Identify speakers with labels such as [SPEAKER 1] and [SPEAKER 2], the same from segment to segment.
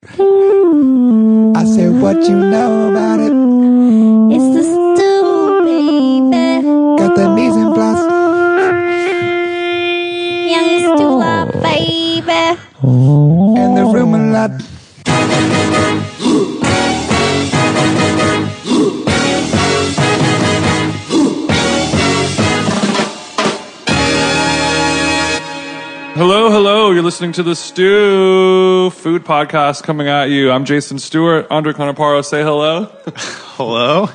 [SPEAKER 1] I said, what you know about it?
[SPEAKER 2] It's the stew, baby.
[SPEAKER 1] Got the mise en place.
[SPEAKER 2] Young stew, baby.
[SPEAKER 1] And the room a lot.
[SPEAKER 3] Hello. You're listening to the Stew Food Podcast coming at you. I'm Jason Stewart. Andre Conaparo, say hello.
[SPEAKER 4] Hello?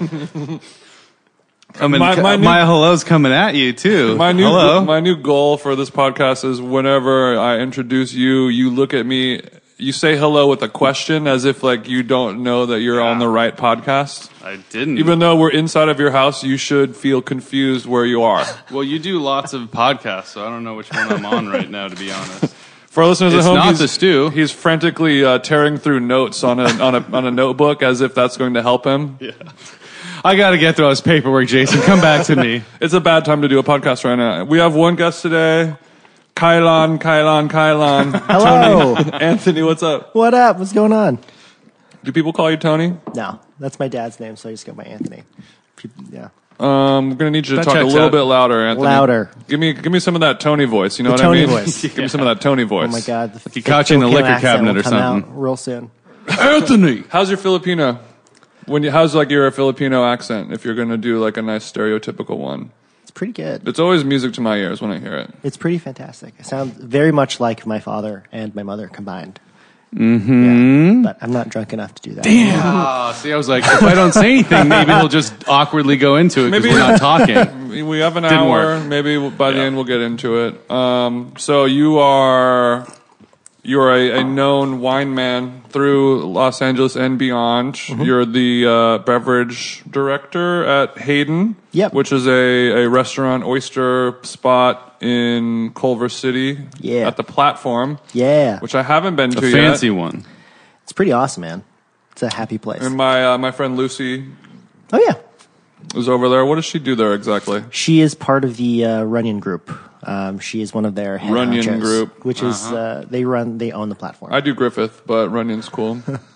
[SPEAKER 4] My hello's coming at you, too.
[SPEAKER 3] My
[SPEAKER 4] Hello?
[SPEAKER 3] new goal for this podcast is whenever I introduce you, you look at me, you say hello with a question as if like you don't know that you're on the right podcast.
[SPEAKER 4] I didn't.
[SPEAKER 3] Even though we're inside of your house, you should feel confused where you are.
[SPEAKER 4] Well, you do lots of podcasts, so I don't know which one I'm on right now, to be honest.
[SPEAKER 3] For our listeners
[SPEAKER 4] It's
[SPEAKER 3] at home,
[SPEAKER 4] not the Stew.
[SPEAKER 3] He's frantically tearing through notes on a notebook as if that's going to help him.
[SPEAKER 4] Yeah. I got to get through all this paperwork, Jason. Come back to me.
[SPEAKER 3] It's a bad time to do a podcast right now. We have one guest today, Kylan.
[SPEAKER 5] Hello.
[SPEAKER 3] Tony. Anthony, what's up?
[SPEAKER 5] What up? What's going on?
[SPEAKER 3] Do people call you Tony?
[SPEAKER 5] No, that's my dad's name, so I just go by Anthony. Yeah.
[SPEAKER 3] We're gonna need you to
[SPEAKER 4] That
[SPEAKER 3] talk a
[SPEAKER 4] checks
[SPEAKER 3] little
[SPEAKER 4] out.
[SPEAKER 3] bit louder, Anthony.
[SPEAKER 5] Louder.
[SPEAKER 3] Give me some of that Tony voice. You know
[SPEAKER 5] The
[SPEAKER 3] what
[SPEAKER 5] Tony
[SPEAKER 3] I mean?
[SPEAKER 5] voice.
[SPEAKER 3] Give me some of that Tony voice.
[SPEAKER 5] Oh my God.
[SPEAKER 4] he caught you in the
[SPEAKER 5] Filipino
[SPEAKER 4] liquor
[SPEAKER 5] accent
[SPEAKER 4] cabinet
[SPEAKER 5] will
[SPEAKER 4] or
[SPEAKER 5] come
[SPEAKER 4] something.
[SPEAKER 5] out real soon.
[SPEAKER 4] Anthony!
[SPEAKER 3] How's your Filipino? How's like your Filipino accent? If you're gonna do like a nice stereotypical one,
[SPEAKER 5] It's pretty good.
[SPEAKER 3] it's always music to my ears when I hear it.
[SPEAKER 5] It's pretty fantastic. It sounds very much like my father and my mother combined.
[SPEAKER 4] Mm-hmm.
[SPEAKER 5] Yeah, but I'm not drunk enough to do that.
[SPEAKER 4] Oh, see, I was like, if I don't say anything, maybe he'll just awkwardly go into it because
[SPEAKER 3] Maybe-
[SPEAKER 4] we're not talking.
[SPEAKER 3] We have an
[SPEAKER 4] Didn't
[SPEAKER 3] hour.
[SPEAKER 4] work.
[SPEAKER 3] Maybe by the
[SPEAKER 4] Yeah.
[SPEAKER 3] end we'll get into it. So you're a known wine man through Los Angeles and beyond.
[SPEAKER 5] Mm-hmm.
[SPEAKER 3] You're the beverage director at Hayden,
[SPEAKER 5] Yep.
[SPEAKER 3] which is a restaurant oyster spot in Culver City.
[SPEAKER 5] Yeah.
[SPEAKER 3] At the Platform,
[SPEAKER 5] Yeah.
[SPEAKER 3] which I haven't been
[SPEAKER 4] A
[SPEAKER 3] to
[SPEAKER 4] fancy
[SPEAKER 3] yet.
[SPEAKER 4] one.
[SPEAKER 5] It's pretty awesome, man. It's a happy place.
[SPEAKER 3] And my friend Lucy
[SPEAKER 5] Oh, yeah.
[SPEAKER 3] is over there. What does she do there exactly?
[SPEAKER 5] She is part of the Runyon Group. She is one of their head
[SPEAKER 3] Runyon
[SPEAKER 5] honchos,
[SPEAKER 3] Group.
[SPEAKER 5] which is they own the platform.
[SPEAKER 3] I do Griffith, but Runyon's cool.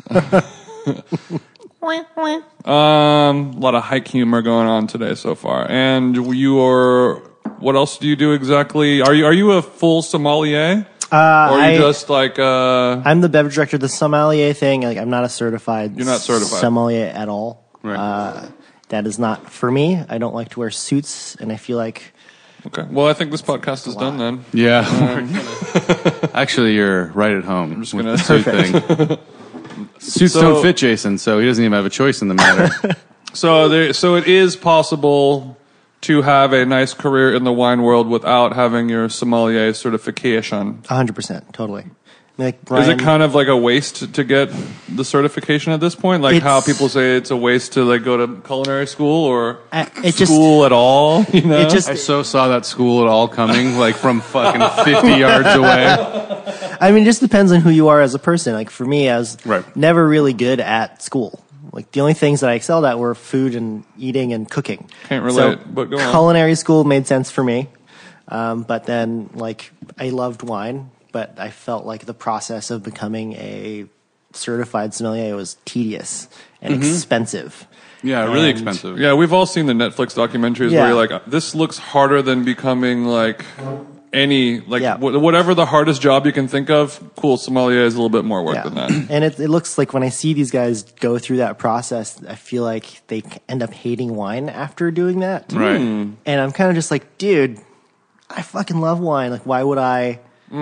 [SPEAKER 3] A lot of hike humor going on today so far. And what else do you do exactly? Are you a full sommelier? Or are you just like,
[SPEAKER 5] I'm the beverage director. The sommelier thing, like, I'm not a certified.
[SPEAKER 3] You're not certified.
[SPEAKER 5] Sommelier at all.
[SPEAKER 4] Right.
[SPEAKER 5] That is not for me. I don't like to wear suits, and I feel like
[SPEAKER 3] okay. Well, I think this podcast is done then.
[SPEAKER 4] Yeah. Actually, you're right at home with
[SPEAKER 3] gonna-
[SPEAKER 4] the suit thing. Suits
[SPEAKER 3] So-
[SPEAKER 4] don't fit Jason, so he doesn't even have a choice in the matter.
[SPEAKER 3] So it is possible to have a nice career in the wine world without having your sommelier certification.
[SPEAKER 5] 100%, totally. I mean, like
[SPEAKER 3] Is
[SPEAKER 5] Brian,
[SPEAKER 3] it kind of like a waste to get the certification at this point? Like how
[SPEAKER 5] It's-
[SPEAKER 3] people say it's a waste to like go to culinary school or
[SPEAKER 5] it just
[SPEAKER 3] school at all? You know?
[SPEAKER 5] it just
[SPEAKER 4] I so saw that school at all coming, like from fucking 50 yards away.
[SPEAKER 5] I mean, it just depends on who you are as a person. Like for me, I was
[SPEAKER 4] Right.
[SPEAKER 5] never really good at school. Like the only things that I excelled at were food and eating and cooking.
[SPEAKER 3] Can't relate, but go on.
[SPEAKER 5] Culinary school made sense for me. But then, like, I loved wine, but I felt like the process of becoming a certified sommelier was tedious and expensive.
[SPEAKER 4] Yeah, really
[SPEAKER 5] And-
[SPEAKER 4] expensive.
[SPEAKER 3] Yeah, we've all seen the Netflix documentaries
[SPEAKER 5] Yeah.
[SPEAKER 3] where you're like, this looks harder than becoming like any, like
[SPEAKER 5] Yeah.
[SPEAKER 3] whatever the hardest job you can think of. Cool, sommelier is a little bit more work than that.
[SPEAKER 5] And it looks like when I see these guys go through that process, I feel like they end up hating wine after doing that.
[SPEAKER 4] Right.
[SPEAKER 5] And I'm kind of just like, dude, I fucking love wine. Like, why would I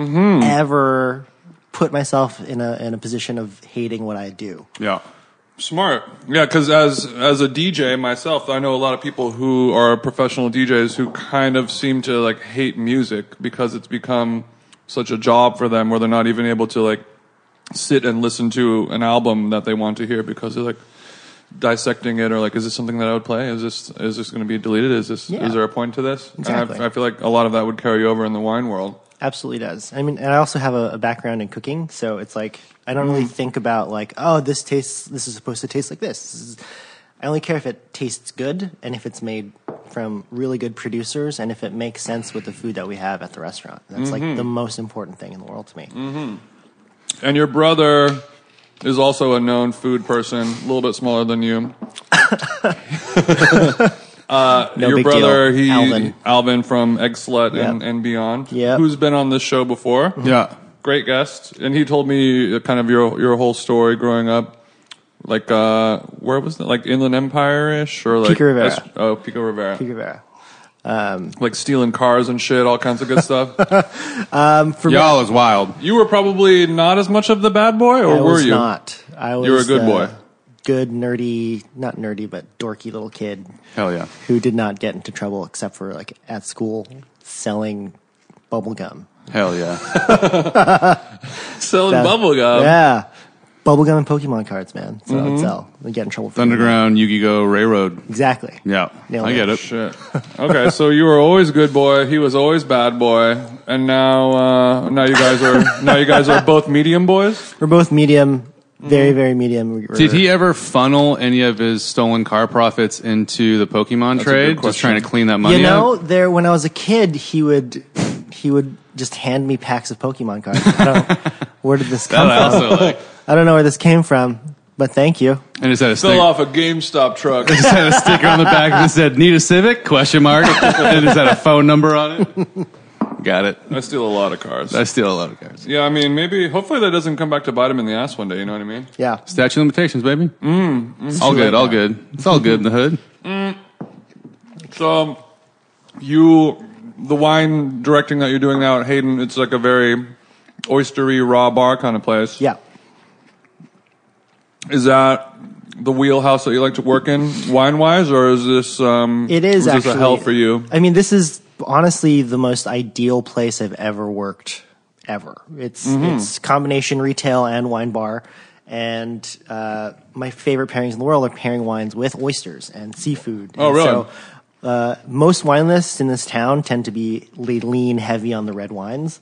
[SPEAKER 5] ever put myself in a position of hating what I do?
[SPEAKER 4] Yeah.
[SPEAKER 3] Smart. Yeah, because as a DJ myself, I know a lot of people who are professional DJs who kind of seem to like hate music because it's become such a job for them where they're not even able to like sit and listen to an album that they want to hear because they're like dissecting it or like, is this something that I would play? Is this going to be deleted? Is there a point to this?
[SPEAKER 5] Exactly.
[SPEAKER 3] And I feel like a lot of that would carry over in the wine world.
[SPEAKER 5] Absolutely does. I mean, and I also have a background in cooking, so it's like I don't really think about like, oh, this is supposed to taste like this. I only care if it tastes good and if it's made from really good producers and if it makes sense with the food that we have at the restaurant. That's like the most important thing in the world to me.
[SPEAKER 3] And your brother is also a known food person, a little bit smaller than you. Your
[SPEAKER 5] big
[SPEAKER 3] brother,
[SPEAKER 5] deal.
[SPEAKER 3] Alvin from Egg Slut
[SPEAKER 5] Yep.
[SPEAKER 3] and Beyond,
[SPEAKER 5] Yep.
[SPEAKER 3] who's been on this show before.
[SPEAKER 4] Yeah.
[SPEAKER 3] Great guest, and he told me kind of your whole story growing up. Like, where was it? Like Inland Empire-ish? Or like
[SPEAKER 5] Pico Rivera.
[SPEAKER 3] Pico Rivera.
[SPEAKER 5] Pico Rivera.
[SPEAKER 3] Like stealing cars and shit, all kinds of good stuff.
[SPEAKER 4] Y'all is wild.
[SPEAKER 3] You were probably not as much of the bad boy, or
[SPEAKER 5] I
[SPEAKER 3] were
[SPEAKER 5] was
[SPEAKER 3] you?
[SPEAKER 5] not. I was
[SPEAKER 3] You were a good
[SPEAKER 5] the
[SPEAKER 3] boy.
[SPEAKER 5] Good, nerdy, not nerdy, but dorky little kid
[SPEAKER 4] Hell yeah.
[SPEAKER 5] who did not get into trouble except for like at school selling bubble gum.
[SPEAKER 4] Hell yeah.
[SPEAKER 3] Selling
[SPEAKER 5] That-
[SPEAKER 3] bubble gum.
[SPEAKER 5] Yeah. Bubblegum and Pokemon cards, man. So
[SPEAKER 3] Mm-hmm.
[SPEAKER 5] I'd sell. I'd get in trouble for
[SPEAKER 4] Underground Yu-Gi-Oh! Railroad.
[SPEAKER 5] Exactly.
[SPEAKER 4] Yeah.
[SPEAKER 5] Nailed
[SPEAKER 4] I
[SPEAKER 5] it.
[SPEAKER 4] get it.
[SPEAKER 3] Shit. Okay, so you were always good boy. He was always bad boy, and now you guys are both medium boys.
[SPEAKER 5] We're both medium, very, very medium.
[SPEAKER 4] Did he ever funnel any of his stolen car profits into the Pokemon
[SPEAKER 3] a good
[SPEAKER 4] trade? Just
[SPEAKER 3] question.
[SPEAKER 4] trying to clean that money
[SPEAKER 5] You know,
[SPEAKER 4] out?
[SPEAKER 5] there when I was a kid, he would just hand me packs of Pokemon cards. I don't, where did this come
[SPEAKER 4] That
[SPEAKER 5] from?
[SPEAKER 4] also, like,
[SPEAKER 5] I don't know where this came from, but thank you.
[SPEAKER 4] and is that a
[SPEAKER 3] Fell
[SPEAKER 4] sticker?
[SPEAKER 3] off a GameStop truck.
[SPEAKER 4] Just had a sticker on the back that said "Need a Civic?" question mark, and is that a phone number on it? Got it.
[SPEAKER 3] I steal a lot of cars.
[SPEAKER 4] I steal a lot of cars.
[SPEAKER 3] Yeah, I mean, hopefully that doesn't come back to bite him in the ass one day. You know what I mean?
[SPEAKER 5] Yeah.
[SPEAKER 4] Statute of limitations, baby. It's all good. All good. It's all good in the hood.
[SPEAKER 3] So, the wine directing that you're doing now at Hayden, it's like a very oystery, raw bar kind of place.
[SPEAKER 5] Yeah.
[SPEAKER 3] Is that the wheelhouse that you like to work in, wine-wise, or is this
[SPEAKER 5] It is
[SPEAKER 3] this
[SPEAKER 5] actually
[SPEAKER 3] a hell for you?
[SPEAKER 5] I mean, this is honestly the most ideal place I've ever worked ever. It's combination retail and wine bar, and my favorite pairings in the world are pairing wines with oysters and seafood.
[SPEAKER 3] Oh,
[SPEAKER 5] And
[SPEAKER 3] really?
[SPEAKER 5] So, most wine lists in this town tend to be lean heavy on the red wines.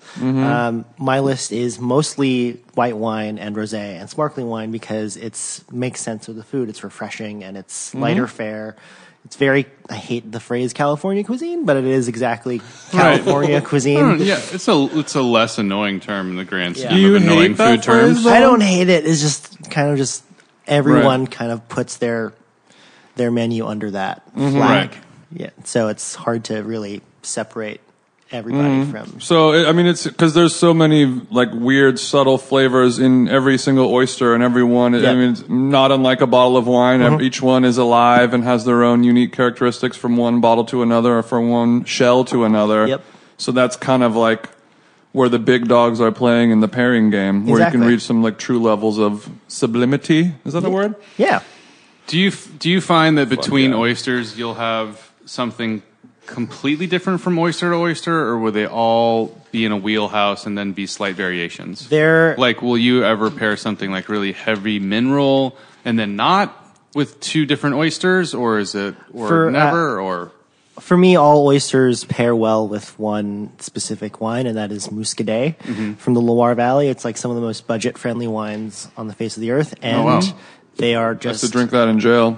[SPEAKER 5] My list is mostly white wine and rosé and sparkling wine because it makes sense with the food. It's refreshing and it's lighter fare. It's very, I hate the phrase California cuisine, but it is exactly California cuisine.
[SPEAKER 4] Yeah, it's a less annoying term in the grand scheme
[SPEAKER 3] You
[SPEAKER 4] of annoying
[SPEAKER 3] hate that
[SPEAKER 4] food terms.
[SPEAKER 3] phrase,
[SPEAKER 5] I don't hate it. It's just kind of just everyone
[SPEAKER 3] Right.
[SPEAKER 5] kind of puts their menu under that flag.
[SPEAKER 4] Right.
[SPEAKER 5] Yeah, so it's hard to really separate everybody from.
[SPEAKER 3] So, I mean, it's because there's so many like weird, subtle flavors in every single oyster and every one. I
[SPEAKER 5] Yep.
[SPEAKER 3] mean, it's not unlike a bottle of wine. Each one is alive and has their own unique characteristics from one bottle to another or from one shell to another.
[SPEAKER 5] Yep.
[SPEAKER 3] So that's kind of like where the big dogs are playing in the pairing game, where you can
[SPEAKER 5] Exactly.
[SPEAKER 3] reach some like true levels of sublimity. Is that a word?
[SPEAKER 5] Yeah.
[SPEAKER 4] Do you find that between
[SPEAKER 3] yeah.
[SPEAKER 4] oysters you'll have something completely different from oyster to oyster, or will they all be in a wheelhouse and then be slight variations?
[SPEAKER 5] They're
[SPEAKER 4] Like, will you ever pair something like really heavy mineral and then not with two different oysters, or is it or
[SPEAKER 5] For,
[SPEAKER 4] never or?
[SPEAKER 5] for me, all oysters pair well with one specific wine, and that is Muscadet from the Loire Valley. It's like some of the most budget-friendly wines on the face of the earth, and
[SPEAKER 4] wow.
[SPEAKER 5] they are
[SPEAKER 3] Just
[SPEAKER 5] just
[SPEAKER 3] to drink that in jail.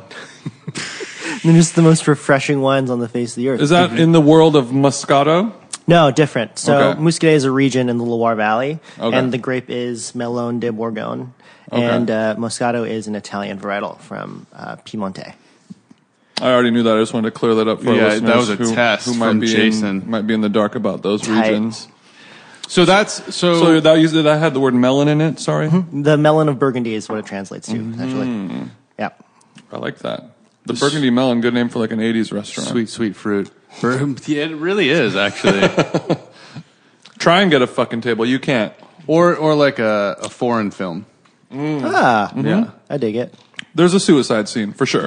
[SPEAKER 5] they're just the most refreshing wines on the face of the earth.
[SPEAKER 3] Is that in the world of Moscato?
[SPEAKER 5] No, different. So
[SPEAKER 3] Okay.
[SPEAKER 5] Muscadet is a region in the Loire Valley,
[SPEAKER 3] Okay.
[SPEAKER 5] and the grape is Melon de Bourgogne,
[SPEAKER 3] Okay.
[SPEAKER 5] and Moscato is an Italian varietal from Piemonte.
[SPEAKER 3] I already knew that. I just wanted to clear that up for our
[SPEAKER 4] Yeah,
[SPEAKER 3] listeners
[SPEAKER 4] that was a
[SPEAKER 3] who,
[SPEAKER 4] test
[SPEAKER 3] who might
[SPEAKER 4] from
[SPEAKER 3] be
[SPEAKER 4] Jason.
[SPEAKER 3] might be in the dark about those
[SPEAKER 5] Tight.
[SPEAKER 3] regions.
[SPEAKER 4] So that's
[SPEAKER 3] So that had the word melon in it. Sorry,
[SPEAKER 5] The melon of Burgundy is what it translates to,
[SPEAKER 3] Mm-hmm.
[SPEAKER 5] essentially. Yeah.
[SPEAKER 3] I like that. The Burgundy melon, good name for like an '80s restaurant.
[SPEAKER 4] sweet fruit. Yeah, it really is actually.
[SPEAKER 3] Try and get a fucking table. You can't.
[SPEAKER 4] or like a foreign film.
[SPEAKER 5] Yeah. I dig it.
[SPEAKER 3] There's a suicide scene for sure.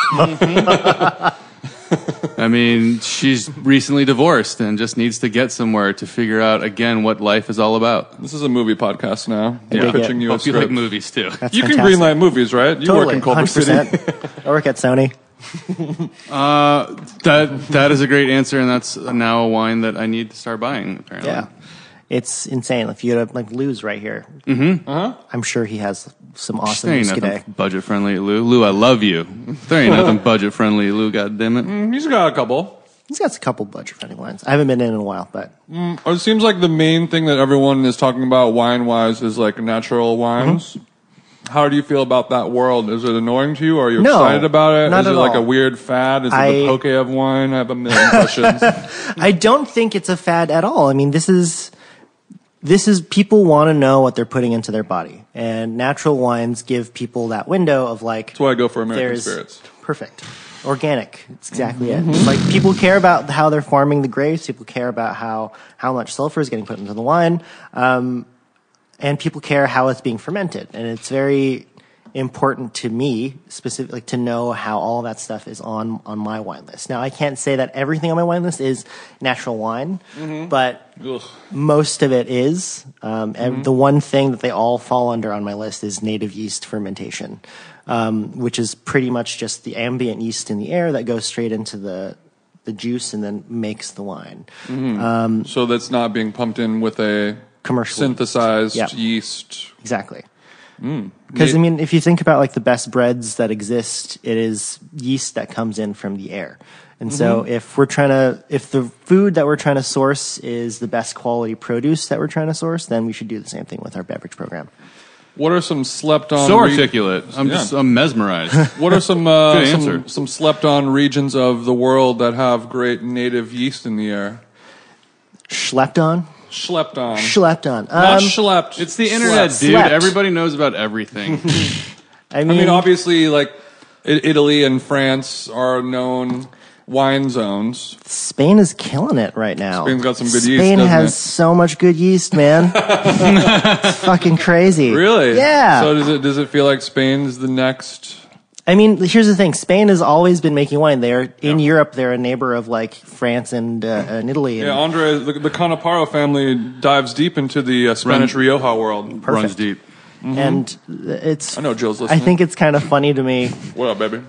[SPEAKER 4] I mean, she's recently divorced and just needs to get somewhere to figure out again what life is all about.
[SPEAKER 3] This is a movie podcast now.
[SPEAKER 5] dig
[SPEAKER 3] We're
[SPEAKER 5] it.
[SPEAKER 3] pitching you a
[SPEAKER 4] Hope you like
[SPEAKER 3] script.
[SPEAKER 4] movies too.
[SPEAKER 5] That's
[SPEAKER 3] You can
[SPEAKER 5] fantastic.
[SPEAKER 3] greenlight movies, right? You work
[SPEAKER 5] Totally,
[SPEAKER 3] in Culver City.
[SPEAKER 5] 100%. I work at Sony.
[SPEAKER 4] That is a great answer, and that's now a wine that I need to start buying. Apparently,
[SPEAKER 5] Yeah. It's insane. If you go to like Lou's right here, I'm sure he has some awesome
[SPEAKER 4] There ain't nothing
[SPEAKER 5] Muscadet.
[SPEAKER 4] budget friendly, Lou. Lou, I love you. There ain't nothing budget friendly, Lou. God damn it.
[SPEAKER 3] He's got a couple.
[SPEAKER 5] He's got a couple budget-friendly wines. I haven't been in a while, but
[SPEAKER 3] It seems like the main thing that everyone is talking about wine-wise is like natural wines. How do you feel about that world? Is it annoying to you? Are you
[SPEAKER 5] No,
[SPEAKER 3] excited about it?
[SPEAKER 5] not
[SPEAKER 3] Is
[SPEAKER 5] at
[SPEAKER 3] it like
[SPEAKER 5] all.
[SPEAKER 3] a weird fad? Is it the poke of wine? I have a million questions.
[SPEAKER 5] I don't think it's a fad at all. I mean, this is people want to know what they're putting into their body, and natural wines give people that window of like.
[SPEAKER 3] That's why I go for American
[SPEAKER 5] there's
[SPEAKER 3] spirits.
[SPEAKER 5] perfect, organic. It's exactly it. It's like people care about how they're farming the grapes. People care about how much sulfur is getting put into the wine, and people care how it's being fermented. And it's very important to me specifically to know how all that stuff is on my wine list. Now, I can't say that everything on my wine list is natural wine, but
[SPEAKER 3] Ugh.
[SPEAKER 5] most of it is. And the one thing that they all fall under on my list is native yeast fermentation, which is pretty much just the ambient yeast in the air that goes straight into the juice and then makes the wine.
[SPEAKER 3] So that's not being pumped in with a
[SPEAKER 5] Commercial
[SPEAKER 3] synthesized
[SPEAKER 5] Yep.
[SPEAKER 3] yeast.
[SPEAKER 5] Exactly. Because, I mean, if you think about like the best breads that exist, it is yeast that comes in from the air. And so if the food that we're trying to source is the best quality produce that we're trying to source, then we should do the same thing with our beverage program.
[SPEAKER 3] What are some slept-on?
[SPEAKER 4] So articulate. I'm
[SPEAKER 3] Yeah.
[SPEAKER 4] I'm mesmerized.
[SPEAKER 3] What are some
[SPEAKER 4] answer.
[SPEAKER 3] some slept-on regions of the world that have great native yeast in the air?
[SPEAKER 5] Schlepped on?
[SPEAKER 3] Schlepped on.
[SPEAKER 5] Schlepped on.
[SPEAKER 3] Not schlepped.
[SPEAKER 4] It's the internet, dude.
[SPEAKER 5] Slept.
[SPEAKER 4] Everybody knows about everything.
[SPEAKER 5] I
[SPEAKER 3] I mean, obviously, like Italy and France are known wine zones.
[SPEAKER 5] Spain is killing it right now.
[SPEAKER 3] Spain's got some good yeast,
[SPEAKER 5] Spain
[SPEAKER 3] doesn't
[SPEAKER 5] has
[SPEAKER 3] it?
[SPEAKER 5] so much good yeast, man. It's fucking crazy.
[SPEAKER 3] Really?
[SPEAKER 5] Yeah.
[SPEAKER 3] So does it feel like Spain's the next?
[SPEAKER 5] I mean, here's the thing. Spain has always been making wine. They're in Europe. They're a neighbor of like France and Italy. And
[SPEAKER 3] Yeah, Andre, the Canaparo family dives deep into the Spanish Rioja world.
[SPEAKER 4] Runs deep.
[SPEAKER 5] and it's.
[SPEAKER 3] I know Jill's
[SPEAKER 5] I
[SPEAKER 3] listening.
[SPEAKER 5] think it's kind of funny to me
[SPEAKER 3] What up, baby?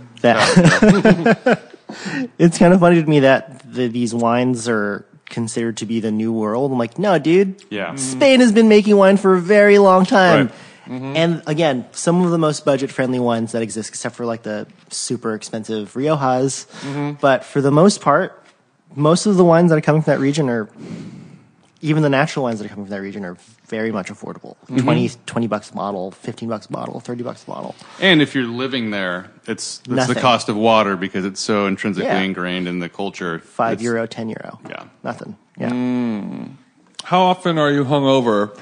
[SPEAKER 5] that it's kind of funny to me that these wines are considered to be the new world. I'm like, no, dude.
[SPEAKER 4] Yeah.
[SPEAKER 5] Spain has been making wine for a very long time.
[SPEAKER 4] Right.
[SPEAKER 5] And again, some of the most budget-friendly wines that exist, except for like the super expensive Riojas. But for the most part, most of the wines that are coming from that region are, even the natural wines that are coming from that region are very much affordable. $20 bucks a bottle, $15 a bottle, $30 a bottle.
[SPEAKER 4] And if you're living there, it's the
[SPEAKER 5] Nothing.
[SPEAKER 4] cost of water because it's so intrinsically
[SPEAKER 5] Yeah.
[SPEAKER 4] ingrained in the culture.
[SPEAKER 5] €5,
[SPEAKER 4] It's-
[SPEAKER 5] €10.
[SPEAKER 4] Yeah.
[SPEAKER 5] Nothing. Yeah.
[SPEAKER 3] How often are you hungover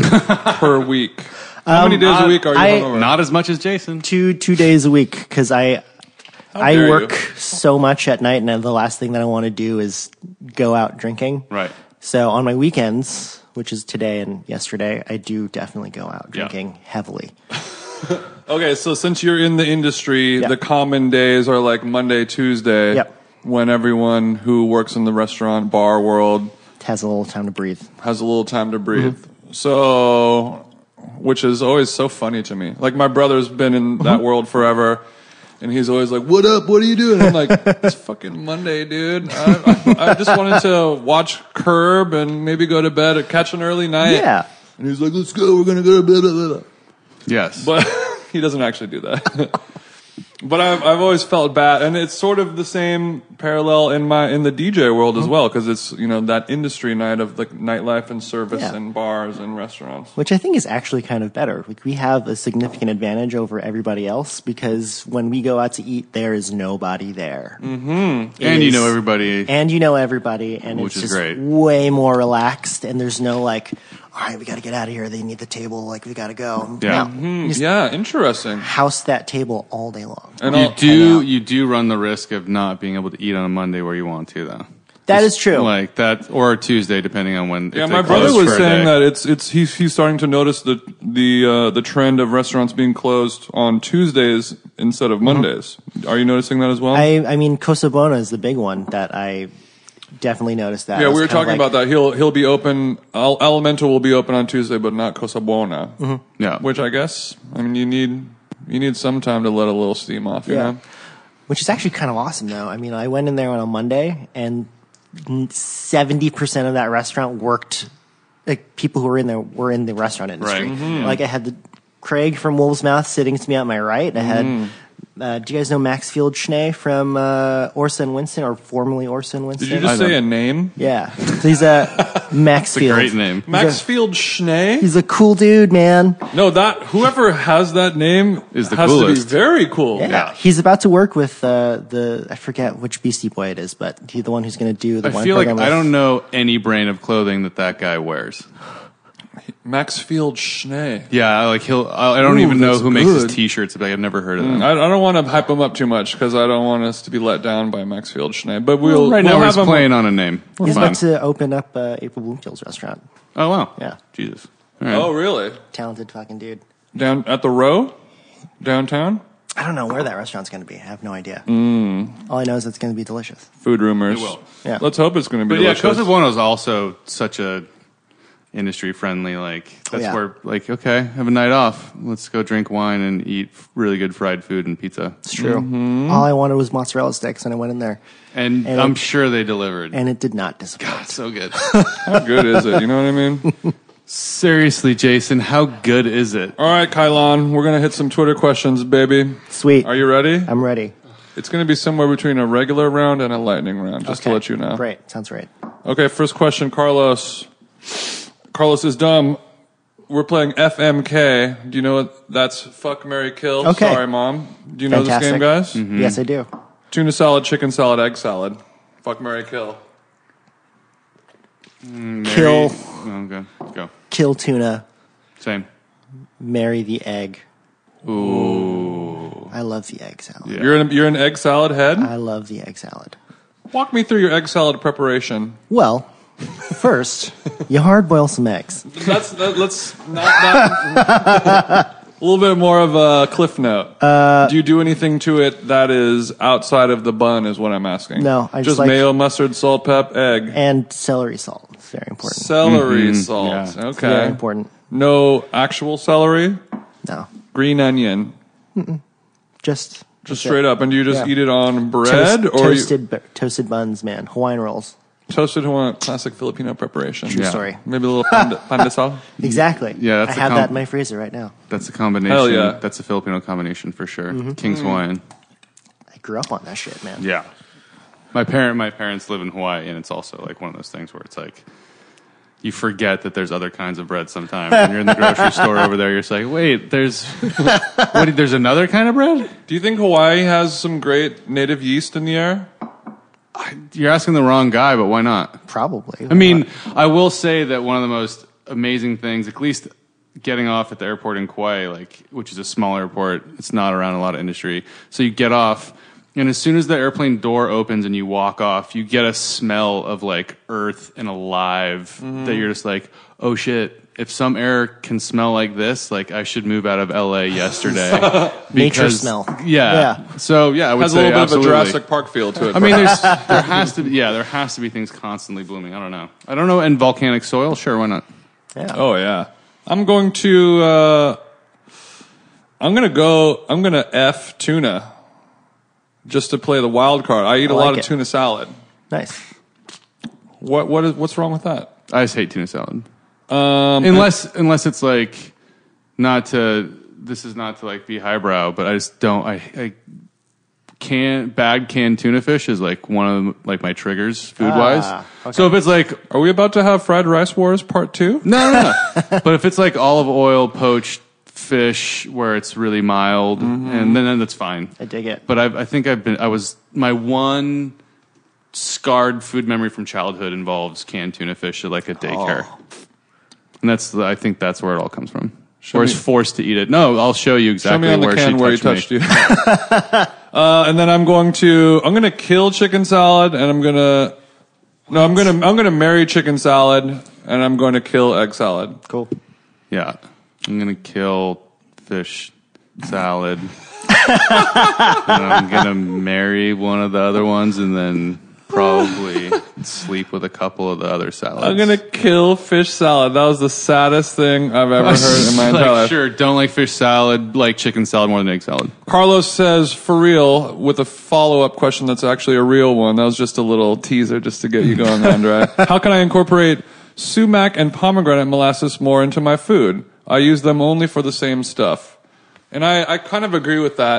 [SPEAKER 3] per week? How many days a week are you hungover?
[SPEAKER 4] Not as much as Jason.
[SPEAKER 5] Two days a week because I
[SPEAKER 3] dare
[SPEAKER 5] work
[SPEAKER 3] you.
[SPEAKER 5] so much at night, and the last thing that I want to do is go out drinking.
[SPEAKER 4] Right.
[SPEAKER 5] So on my weekends, which is today and yesterday, I do definitely go out
[SPEAKER 4] Yeah.
[SPEAKER 5] drinking heavily.
[SPEAKER 3] Okay, so since you're in the industry,
[SPEAKER 5] Yep.
[SPEAKER 3] the common days are like Monday, Tuesday,
[SPEAKER 5] Yep.
[SPEAKER 3] when everyone who works in the restaurant bar world
[SPEAKER 5] It has a little time to breathe.
[SPEAKER 3] has a little time to breathe. So, which is always so funny to me. Like my brother's been in that world forever, and he's always like, "What up? What are you doing?" I'm like, "It's fucking Monday, dude. I just wanted to watch Curb and maybe go to bed or catch an early night."
[SPEAKER 5] Yeah.
[SPEAKER 3] And he's like, "Let's go. We're gonna go to bed." Blah, blah, blah.
[SPEAKER 4] Yes.
[SPEAKER 3] But he doesn't actually do that. But I've always felt bad, and it's sort of the same parallel in the DJ world as well, because it's that industry night of like nightlife and service
[SPEAKER 5] Yeah.
[SPEAKER 3] and bars and restaurants.
[SPEAKER 5] Which I think is actually kind of better. Like we have a significant advantage over everybody else because when we go out to eat, there is nobody there.
[SPEAKER 4] and you know everybody.
[SPEAKER 5] And you know everybody, and
[SPEAKER 4] Which
[SPEAKER 5] it's
[SPEAKER 4] is
[SPEAKER 5] just
[SPEAKER 4] great.
[SPEAKER 5] way more relaxed. And there's no like, all right, we got to get out of here. They need the table. Like we got to go.
[SPEAKER 4] Yeah.
[SPEAKER 5] No, you just
[SPEAKER 3] Yeah, interesting.
[SPEAKER 5] house that table all day long.
[SPEAKER 3] And
[SPEAKER 4] You do run the risk of not being able to eat on a Monday where you want to, though.
[SPEAKER 5] That is true.
[SPEAKER 4] Like that, or a Tuesday, depending on when.
[SPEAKER 3] yeah,
[SPEAKER 4] if
[SPEAKER 3] my
[SPEAKER 4] they
[SPEAKER 3] brother
[SPEAKER 4] close
[SPEAKER 3] was
[SPEAKER 4] for a
[SPEAKER 3] saying
[SPEAKER 4] day.
[SPEAKER 3] that he's starting to notice the trend of restaurants being closed on Tuesdays instead of Mondays. Are you noticing that as well?
[SPEAKER 5] I mean, Cosa Bona is the big one that I definitely noticed that.
[SPEAKER 3] Yeah,
[SPEAKER 5] I was
[SPEAKER 3] we were
[SPEAKER 5] kind of
[SPEAKER 3] talking
[SPEAKER 5] like,
[SPEAKER 3] about that. He'll be open. Elemental will be open on Tuesday, but not Cosa Buona.
[SPEAKER 4] Yeah.
[SPEAKER 3] Which I guess you need some time to let a little steam off. You
[SPEAKER 5] Yeah.
[SPEAKER 3] know?
[SPEAKER 5] Which is actually kind of awesome, though. I mean, I went in there on a Monday, and 70% of that restaurant worked. Like people who were in there were in the restaurant industry.
[SPEAKER 4] Right.
[SPEAKER 5] Like I had Craig from Wolf's Mouth sitting to me on my right. I had Do you guys know Maxfield Schnee from Orson Winston, or formerly Orson Winston?
[SPEAKER 3] Did you just say a name?
[SPEAKER 5] Yeah. He's a Maxfield.
[SPEAKER 4] Great name.
[SPEAKER 3] Maxfield Schnee?
[SPEAKER 5] He's a cool dude, man.
[SPEAKER 3] No, whoever has that name
[SPEAKER 4] Is the
[SPEAKER 3] has
[SPEAKER 4] coolest.
[SPEAKER 3] to be very cool.
[SPEAKER 5] Yeah. He's about to work with I forget which Beastie Boy it is, but he's the one who's going to do the
[SPEAKER 4] I
[SPEAKER 5] wine
[SPEAKER 4] feel like
[SPEAKER 5] program
[SPEAKER 4] I
[SPEAKER 5] with-
[SPEAKER 4] don't know any brand of clothing that guy wears.
[SPEAKER 3] Maxfield Schnee.
[SPEAKER 4] Yeah, like I don't
[SPEAKER 3] Ooh,
[SPEAKER 4] even know
[SPEAKER 3] that's
[SPEAKER 4] who makes his
[SPEAKER 3] good.
[SPEAKER 4] T-shirts. But I've never heard of them.
[SPEAKER 3] I don't want to hype him up too much because I don't want us to be let down by Maxfield Schnee. But we'll
[SPEAKER 4] right now
[SPEAKER 3] we'll
[SPEAKER 4] we're
[SPEAKER 3] have
[SPEAKER 4] just
[SPEAKER 3] him.
[SPEAKER 4] playing on a name. We're
[SPEAKER 5] He's
[SPEAKER 4] fine.
[SPEAKER 5] about to open up April Bloomfield's restaurant.
[SPEAKER 4] Oh wow.
[SPEAKER 5] Yeah.
[SPEAKER 4] Jesus. All right.
[SPEAKER 3] Oh, really?
[SPEAKER 5] Talented fucking dude.
[SPEAKER 3] Down at the Row, downtown.
[SPEAKER 5] I don't know where that restaurant's going to be. I have no idea. All I know is it's going to be delicious.
[SPEAKER 3] Food rumors.
[SPEAKER 4] It will.
[SPEAKER 5] Yeah.
[SPEAKER 3] Let's hope it's going to be
[SPEAKER 4] But yeah,
[SPEAKER 3] delicious.
[SPEAKER 4] Cosa Buono is also such a industry friendly. Like that's
[SPEAKER 5] yeah.
[SPEAKER 4] where like okay, have a night off. Let's go drink wine and eat really good fried food and pizza.
[SPEAKER 5] It's true. All I wanted was mozzarella sticks, and I went in there,
[SPEAKER 4] And
[SPEAKER 5] And
[SPEAKER 4] I'm
[SPEAKER 5] it-
[SPEAKER 4] sure they delivered.
[SPEAKER 5] and it did not disappoint.
[SPEAKER 4] So good.
[SPEAKER 3] How good is it? You know what I mean?
[SPEAKER 4] Seriously, Jason, how good is it?
[SPEAKER 3] All right, Kylon, we're going to hit some Twitter questions, baby.
[SPEAKER 5] Sweet.
[SPEAKER 3] Are you ready?
[SPEAKER 5] I'm ready.
[SPEAKER 3] It's going to be somewhere between a regular round and a lightning round, just to
[SPEAKER 5] Okay.
[SPEAKER 3] let you know.
[SPEAKER 5] Great. Sounds great.
[SPEAKER 3] Okay, first question, Carlos. Carlos is dumb. We're playing FMK. Do you know what that's? Fuck, marry, kill.
[SPEAKER 5] Okay.
[SPEAKER 3] Sorry, Mom. Do you know
[SPEAKER 5] Fantastic.
[SPEAKER 3] this game, guys?
[SPEAKER 5] Yes, I do.
[SPEAKER 3] Tuna salad, chicken salad, egg salad. Fuck, marry, kill.
[SPEAKER 5] Kill,
[SPEAKER 4] Oh, okay. Go.
[SPEAKER 5] kill tuna.
[SPEAKER 4] Same.
[SPEAKER 5] Marry the egg.
[SPEAKER 4] Ooh.
[SPEAKER 5] I love the egg salad.
[SPEAKER 4] Yeah.
[SPEAKER 3] You're an egg salad head?
[SPEAKER 5] I love the egg salad.
[SPEAKER 3] Walk me through your egg salad preparation.
[SPEAKER 5] Well, first, you hard boil some eggs.
[SPEAKER 3] Let's not a little bit more of a cliff note. Do you do anything to it that is outside of the bun? Is what I'm asking.
[SPEAKER 5] No, I
[SPEAKER 3] just
[SPEAKER 5] just like-
[SPEAKER 3] mayo, mustard, salt, pep, egg,
[SPEAKER 5] And celery salt. It's very important.
[SPEAKER 3] celery salt.
[SPEAKER 4] yeah.
[SPEAKER 5] It's
[SPEAKER 3] Okay.
[SPEAKER 5] very important.
[SPEAKER 3] No actual celery.
[SPEAKER 5] No.
[SPEAKER 3] Green onion.
[SPEAKER 5] Just
[SPEAKER 3] Straight up. And do you just
[SPEAKER 5] Yeah.
[SPEAKER 3] eat it on bread or
[SPEAKER 5] toasted buns, man. Hawaiian rolls.
[SPEAKER 3] toasted Hawaiian? Classic Filipino preparation.
[SPEAKER 5] True
[SPEAKER 4] Yeah.
[SPEAKER 5] story.
[SPEAKER 3] Maybe a little pandesal.
[SPEAKER 5] Exactly.
[SPEAKER 4] Yeah, that's
[SPEAKER 5] I
[SPEAKER 4] the
[SPEAKER 5] have
[SPEAKER 4] com-
[SPEAKER 5] that in my freezer right now.
[SPEAKER 4] That's a combination.
[SPEAKER 3] Hell yeah.
[SPEAKER 4] That's a Filipino combination for sure.
[SPEAKER 5] Mm-hmm.
[SPEAKER 4] King's Hawaiian.
[SPEAKER 5] I grew up on that shit, man.
[SPEAKER 4] Yeah. My parents live in Hawaii, and it's also like one of those things where it's like you forget that there's other kinds of bread sometimes. When you're in the grocery store over there, you're just like, wait, there's another kind of bread?
[SPEAKER 3] Do you think Hawaii has some great native yeast in the air?
[SPEAKER 4] You're asking the wrong guy, but why not?
[SPEAKER 5] Probably.
[SPEAKER 4] I mean, I will say that one of the most amazing things, at least getting off at the airport in Kauai, which is a small airport, it's not around a lot of industry. So you get off, and as soon as the airplane door opens and you walk off, you get a smell of like earth and alive that you're just like, oh shit. If some air can smell like this, like I should move out of LA yesterday.
[SPEAKER 5] Nature
[SPEAKER 4] Because-
[SPEAKER 5] smell.
[SPEAKER 4] Yeah. So yeah, I would
[SPEAKER 3] Has a
[SPEAKER 4] say
[SPEAKER 3] little bit
[SPEAKER 4] absolutely.
[SPEAKER 3] of a Jurassic Park feel to it.
[SPEAKER 4] I mean, there has to be things constantly blooming. I don't know. And volcanic soil, sure, why not?
[SPEAKER 5] Yeah.
[SPEAKER 3] oh yeah. I'm going to F tuna just to play the wild card. I eat a
[SPEAKER 5] like
[SPEAKER 3] lot of
[SPEAKER 5] it.
[SPEAKER 3] tuna salad.
[SPEAKER 5] Nice.
[SPEAKER 3] What's wrong with that?
[SPEAKER 4] I just hate tuna salad. Unless it's like not to. This is not to like be highbrow, but I just don't. I bagged canned tuna fish is like one of like my triggers food wise.
[SPEAKER 5] okay.
[SPEAKER 4] So if it's like
[SPEAKER 3] Are we about to have fried rice wars part 2?
[SPEAKER 4] no, but if it's like olive oil poached fish where it's really mild, and then that's fine.
[SPEAKER 5] I dig it.
[SPEAKER 4] But my one scarred food memory from childhood involves canned tuna fish at like a daycare. And I think that's where it all comes from. Or is forced to eat it. No, I'll show you
[SPEAKER 3] Show me
[SPEAKER 4] exactly
[SPEAKER 3] on the
[SPEAKER 4] where
[SPEAKER 3] can
[SPEAKER 4] she
[SPEAKER 3] where he
[SPEAKER 4] touched
[SPEAKER 3] touched
[SPEAKER 4] me.
[SPEAKER 3] you. And then I'm gonna kill chicken salad, and I'm gonna marry chicken salad, and I'm going to kill egg salad.
[SPEAKER 5] Cool.
[SPEAKER 4] Yeah. I'm going to kill fish salad. And I'm going to marry one of the other ones and then probably sleep with a couple of the other salads.
[SPEAKER 3] I'm gonna kill fish salad. That was the saddest thing I've ever heard in my entire life.
[SPEAKER 4] Sure, don't like fish salad, like chicken salad more than egg salad.
[SPEAKER 3] Carlos says, for real, with a follow-up question that's actually a real one. That was just a little teaser just to get you going, Andre. How can I incorporate sumac and pomegranate molasses more into my food? I use them only for the same stuff. And I kind of agree with that.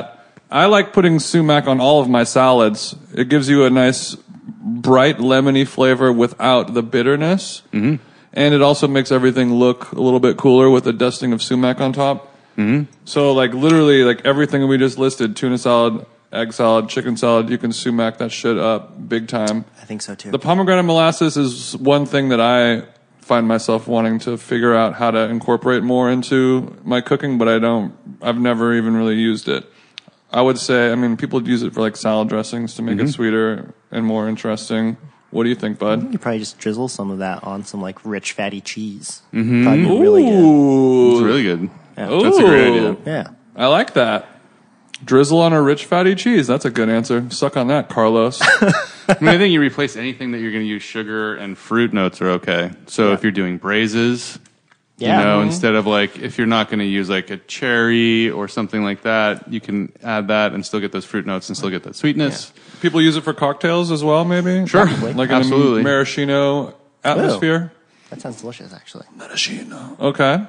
[SPEAKER 3] I like putting sumac on all of my salads. It gives you a nice, bright, lemony flavor without the bitterness. Mm-hmm. And it also makes everything look a little bit cooler with a dusting of sumac on top. Mm-hmm. So, like, literally, like, everything we just listed, tuna salad, egg salad, chicken salad, you can sumac that shit up big time.
[SPEAKER 5] I think so, too.
[SPEAKER 3] The pomegranate molasses is one thing that I find myself wanting to figure out how to incorporate more into my cooking, but I've never even really used it. I would say, I mean, people use it for like salad dressings to make it sweeter and more interesting. What do you think, bud?
[SPEAKER 5] You probably just drizzle some of that on some like rich fatty cheese. Mm-hmm. Probably be really good.
[SPEAKER 4] It's really good.
[SPEAKER 5] Yeah.
[SPEAKER 4] That's a great idea.
[SPEAKER 5] Yeah.
[SPEAKER 3] I like that. Drizzle on a rich fatty cheese. That's a good answer. Suck on that, Carlos.
[SPEAKER 4] I mean, I think you replace anything that you're going to use sugar and fruit notes are okay. So if you're doing braises,
[SPEAKER 5] Yeah.
[SPEAKER 4] you know, instead of like, if you're not going to use like a cherry or something like that, you can add that and still get those fruit notes and still get that sweetness.
[SPEAKER 3] People use it for cocktails as well, maybe?
[SPEAKER 4] Sure.
[SPEAKER 3] Like
[SPEAKER 4] Absolutely.
[SPEAKER 3] in a maraschino atmosphere?
[SPEAKER 5] That sounds delicious, actually.
[SPEAKER 3] Maraschino. Okay.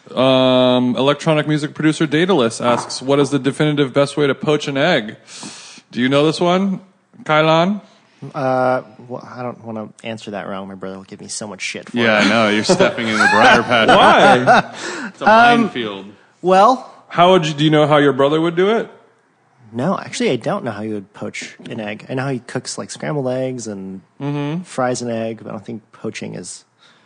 [SPEAKER 3] Electronic music producer Daedalus asks, what is the definitive best way to poach an egg? Do you know this one, Kailan?
[SPEAKER 5] Well, I don't want to answer that wrong. My brother will give me so much shit for it.
[SPEAKER 4] Yeah, I know. You're stepping in the briar patch.
[SPEAKER 3] Why?
[SPEAKER 4] It's a minefield.
[SPEAKER 5] Well,
[SPEAKER 3] Do you know how your brother would do it?
[SPEAKER 5] no, actually, I don't know how you would poach an egg. I know how he cooks like scrambled eggs and fries an egg, but I don't think poaching is.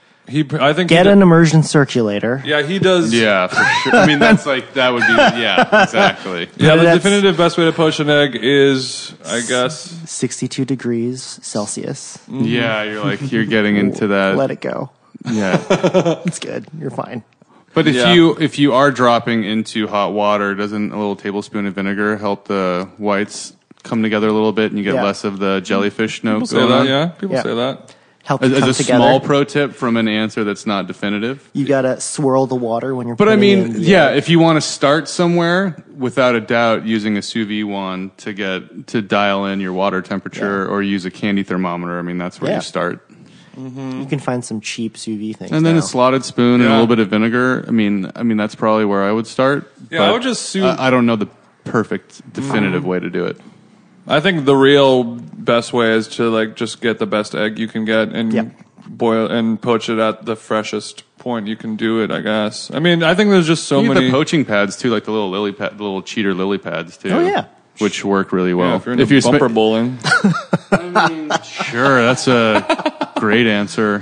[SPEAKER 3] I think
[SPEAKER 5] Get an immersion circulator.
[SPEAKER 3] Yeah, he does.
[SPEAKER 4] Yeah, for sure. I mean, that's like, that would be, yeah, exactly.
[SPEAKER 3] Yeah, the
[SPEAKER 5] That's-
[SPEAKER 3] definitive best way to poach an egg is, I guess,
[SPEAKER 5] 62 degrees Celsius.
[SPEAKER 4] Yeah, you're getting into that.
[SPEAKER 5] Let it go.
[SPEAKER 4] Yeah.
[SPEAKER 5] It's good. You're fine.
[SPEAKER 4] But
[SPEAKER 3] Yeah.
[SPEAKER 4] if you are dropping into hot water, doesn't a little tablespoon of vinegar help the whites come together a little bit and you get
[SPEAKER 5] Yeah.
[SPEAKER 4] less of the jellyfish note
[SPEAKER 3] people say
[SPEAKER 4] going
[SPEAKER 3] that,
[SPEAKER 4] on?
[SPEAKER 3] yeah. People
[SPEAKER 5] Yeah.
[SPEAKER 3] say that.
[SPEAKER 5] Help
[SPEAKER 4] As
[SPEAKER 5] you come
[SPEAKER 4] a
[SPEAKER 5] together.
[SPEAKER 4] small pro tip from an answer that's not definitive.
[SPEAKER 5] You gotta swirl the water when you're.
[SPEAKER 4] But I
[SPEAKER 5] putting in
[SPEAKER 4] mean,
[SPEAKER 5] the
[SPEAKER 4] yeah,
[SPEAKER 5] egg.
[SPEAKER 4] if you want to start somewhere, without a doubt, using a sous vide wand to dial in your water temperature, or use a candy thermometer. I mean, that's where
[SPEAKER 5] Yeah.
[SPEAKER 4] you start.
[SPEAKER 5] you can find some cheap sous vide things.
[SPEAKER 4] And then
[SPEAKER 5] now.
[SPEAKER 4] a slotted spoon and a
[SPEAKER 3] Yeah.
[SPEAKER 4] little bit of vinegar. I mean, that's probably where I would start.
[SPEAKER 3] Yeah,
[SPEAKER 4] but
[SPEAKER 3] I would just
[SPEAKER 4] I don't know the perfect definitive way to do it.
[SPEAKER 3] I think the real best way is to like just get the best egg you can get and
[SPEAKER 5] Yeah.
[SPEAKER 3] boil and poach it at the freshest point you can do it, I guess. I mean, I think there's just so
[SPEAKER 4] You get
[SPEAKER 3] many.
[SPEAKER 4] the poaching pads too, like the little cheater lily pads too.
[SPEAKER 5] Oh, yeah.
[SPEAKER 4] which work really well.
[SPEAKER 3] Yeah, if you're into bumper bowling.
[SPEAKER 4] Sure, that's a great answer.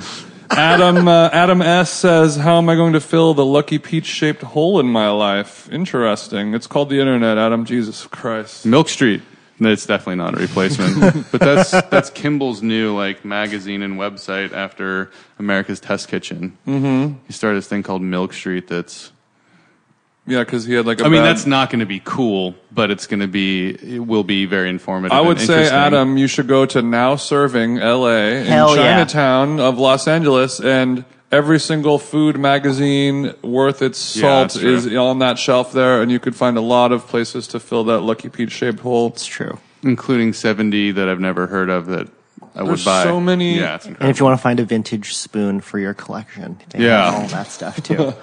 [SPEAKER 3] Adam S says, how am I going to fill the Lucky Peach shaped hole in my life? Interesting. It's called the internet, Adam. Jesus Christ.
[SPEAKER 4] Milk Street. It's definitely not a replacement, but that's Kimball's new like magazine and website after America's Test Kitchen. Mm-hmm. He started this thing called Milk Street. That's,
[SPEAKER 3] Yeah, because he had like a
[SPEAKER 4] I mean,
[SPEAKER 3] bad-
[SPEAKER 4] that's not going to be cool, but it will be very informative.
[SPEAKER 3] I would
[SPEAKER 4] and
[SPEAKER 3] say,
[SPEAKER 4] interesting.
[SPEAKER 3] Adam, you should go to Now Serving LA in
[SPEAKER 5] Hell yeah.
[SPEAKER 3] Chinatown of Los Angeles, and every single food magazine worth its
[SPEAKER 4] Yeah,
[SPEAKER 3] salt
[SPEAKER 4] that's true.
[SPEAKER 3] is on that shelf there, and you could find a lot of places to fill that Lucky Peach shaped hole.
[SPEAKER 5] It's true.
[SPEAKER 4] including 70 that I've never heard of that I would
[SPEAKER 3] There's
[SPEAKER 4] buy.
[SPEAKER 3] so many-
[SPEAKER 4] Yeah, it's incredible.
[SPEAKER 5] And if you want to find a vintage spoon for your collection, they
[SPEAKER 4] Yeah.
[SPEAKER 5] have all that stuff too.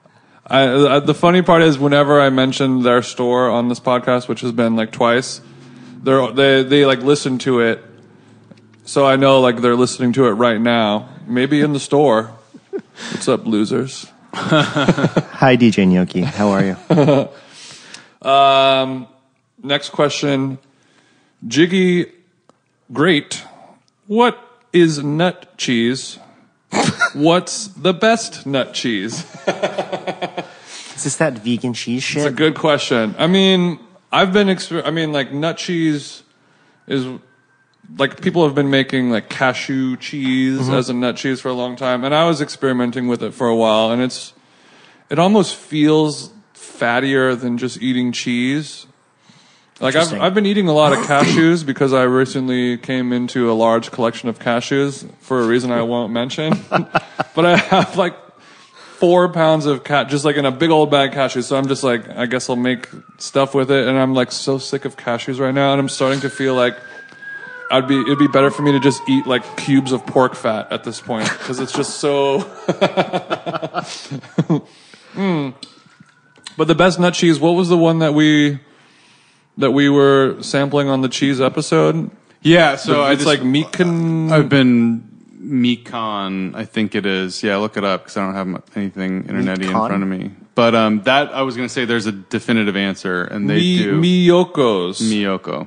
[SPEAKER 3] The funny part is, whenever I mention their store on this podcast, which has been like twice, they like listen to it, so I know like they're listening to it right now, maybe in the store. What's up, losers?
[SPEAKER 5] Hi, DJ Gnocchi. How are you?
[SPEAKER 3] Next question, Jiggy Great. What is nut cheese? What's the best nut cheese?
[SPEAKER 5] Is this that vegan cheese shit?
[SPEAKER 3] It's a good question. I mean, like nut cheese is like people have been making like cashew cheese as a nut cheese for a long time, and I was experimenting with it for a while, and it almost feels fattier than just eating cheese. Like
[SPEAKER 5] Interesting.
[SPEAKER 3] I've been eating a lot of cashews because I recently came into a large collection of cashews for a reason I won't mention. But I have like 4 pounds of just like in a big old bag of cashews. So I'm just like, I guess I'll make stuff with it. And I'm like so sick of cashews right now. And I'm starting to feel like it'd be better for me to just eat like cubes of pork fat at this point. Cause it's just so, But the best nut cheese, what was the one that we that we were sampling on the cheese episode?
[SPEAKER 4] Yeah, so
[SPEAKER 3] It's like Meekon.
[SPEAKER 4] I've been Mekon, I think it is. Yeah, look it up because I don't have anything internet-y in
[SPEAKER 5] Mekon?
[SPEAKER 4] front of me. But that I was going to say there's a definitive answer, and they do.
[SPEAKER 3] Miyokos.
[SPEAKER 4] Miyoko.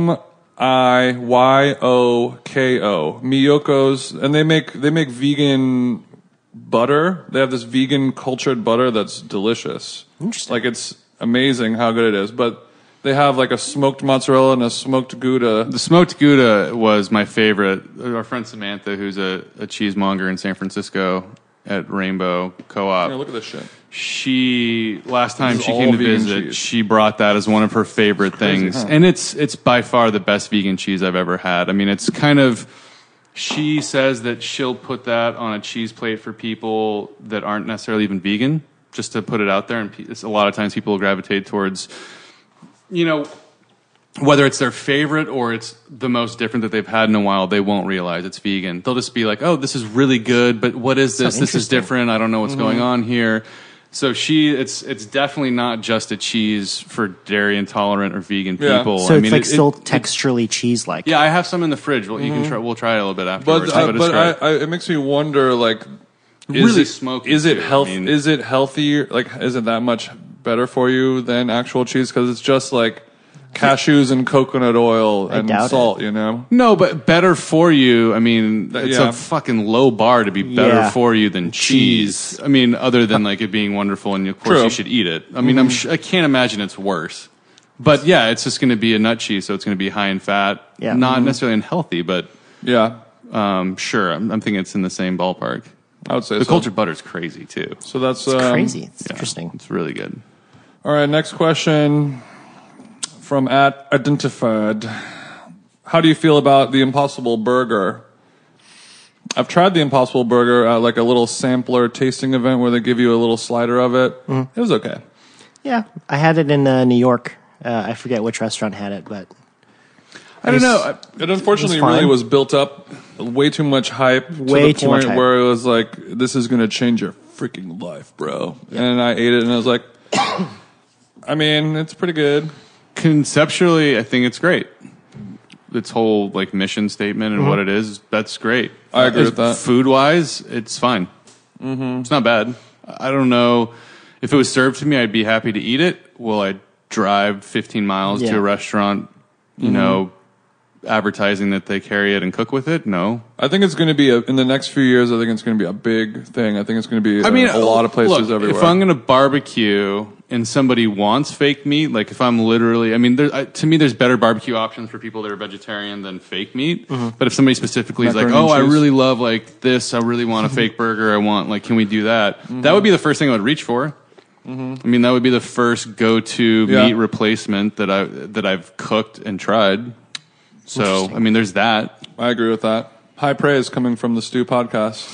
[SPEAKER 3] Miyoko. Miyokos, and they make vegan butter. They have this vegan cultured butter that's delicious.
[SPEAKER 5] Interesting.
[SPEAKER 3] Like it's amazing how good it is. But they have like a smoked mozzarella and a smoked Gouda.
[SPEAKER 4] The smoked Gouda was my favorite. Our friend Samantha, who's a cheesemonger in San Francisco at Rainbow Co-op.
[SPEAKER 3] Here, look at this shit.
[SPEAKER 4] Last time
[SPEAKER 3] This is
[SPEAKER 4] she
[SPEAKER 3] all
[SPEAKER 4] came to
[SPEAKER 3] vegan
[SPEAKER 4] visit,
[SPEAKER 3] cheese.
[SPEAKER 4] she brought that as one of her favorite things.
[SPEAKER 3] huh?
[SPEAKER 4] And it's by far the best vegan cheese I've ever had. I mean, it's kind of, she says that she'll put that on a cheese plate for people that aren't necessarily even vegan, just to put it out there. And a lot of times people will gravitate towards, whether it's their favorite or it's the most different that they've had in a while, they won't realize it's vegan. They'll just be like, oh, this is really good, but what is this? This is
[SPEAKER 5] interesting.
[SPEAKER 4] different. I don't know what's going on here. So it's definitely not just a cheese for dairy intolerant or vegan
[SPEAKER 3] Yeah.
[SPEAKER 4] people.
[SPEAKER 5] So
[SPEAKER 4] I
[SPEAKER 5] it's
[SPEAKER 4] mean,
[SPEAKER 5] like still texturally cheese-like.
[SPEAKER 4] yeah, I have some in the fridge. Well, you can try. We'll try it a little bit afterwards.
[SPEAKER 3] But
[SPEAKER 4] it's great.
[SPEAKER 3] it makes me wonder, like,
[SPEAKER 4] Really smoky,
[SPEAKER 3] Is it
[SPEAKER 4] too.
[SPEAKER 3] health?
[SPEAKER 4] I mean-
[SPEAKER 3] Is it healthier? Like, is it that much better for you than actual cheese? Because it's just like cashews and coconut oil and
[SPEAKER 5] doubt
[SPEAKER 3] salt. You know.
[SPEAKER 4] No, but better for you. I mean, it's
[SPEAKER 3] yeah.
[SPEAKER 4] a fucking low bar to be better
[SPEAKER 5] Yeah.
[SPEAKER 4] for you than cheese. I mean, other than like it being wonderful, and of course
[SPEAKER 3] True.
[SPEAKER 4] you should eat it. I mean, I can't imagine it's worse. But yeah, it's just going to be a nut cheese, so it's going to be high in fat.
[SPEAKER 5] Yeah.
[SPEAKER 4] Not necessarily unhealthy, but
[SPEAKER 3] Yeah,
[SPEAKER 4] sure. I'm thinking it's in the same ballpark.
[SPEAKER 3] I would say
[SPEAKER 4] The
[SPEAKER 3] so.
[SPEAKER 4] cultured butter's crazy too.
[SPEAKER 3] So that's
[SPEAKER 5] It's crazy. It's
[SPEAKER 4] Yeah,
[SPEAKER 5] interesting.
[SPEAKER 4] It's really good.
[SPEAKER 3] All right, next question from @identified. How do you feel about the Impossible Burger? I've tried the Impossible Burger at like a little sampler tasting event where they give you a little slider of it. It was okay.
[SPEAKER 5] Yeah, I had it in New York. I forget which restaurant had it, but
[SPEAKER 4] I don't know.
[SPEAKER 3] It unfortunately
[SPEAKER 5] It was fine.
[SPEAKER 3] really was built up way too much hype
[SPEAKER 5] Way
[SPEAKER 3] to the
[SPEAKER 5] too much
[SPEAKER 3] point
[SPEAKER 5] hype.
[SPEAKER 3] where it was like, this is going to change your freaking life, bro. And I ate it and I was like, I mean, it's pretty good.
[SPEAKER 4] Conceptually, I think it's great. Its whole like mission statement and what it is, that's great.
[SPEAKER 3] I agree with that.
[SPEAKER 4] Food wise, it's fine. It's not bad. I don't know if it was served to me, I'd be happy to eat it. Will I drive 15 miles
[SPEAKER 5] Yeah.
[SPEAKER 4] to a restaurant, you know, advertising that they carry it and cook with it? No.
[SPEAKER 3] I think it's going to be, in the next few years, I think it's going to be a big thing. I think it's going to be a lot of places
[SPEAKER 4] look,
[SPEAKER 3] everywhere.
[SPEAKER 4] If I'm going to barbecue and somebody wants fake meat, like if I'm literally, I mean, to me, there's better barbecue options for people that are vegetarian than fake meat. But if somebody specifically is like,
[SPEAKER 3] Macaroni
[SPEAKER 4] oh, I
[SPEAKER 3] and cheese.
[SPEAKER 4] really love like this, I really want a fake burger, I want, like, can we do that? That would be the first thing I would reach for. I mean, that would be the first go-to
[SPEAKER 3] Yeah.
[SPEAKER 4] meat replacement that I've cooked and tried. So, I mean, there's that.
[SPEAKER 3] I agree with that. High praise coming from the Stew podcast.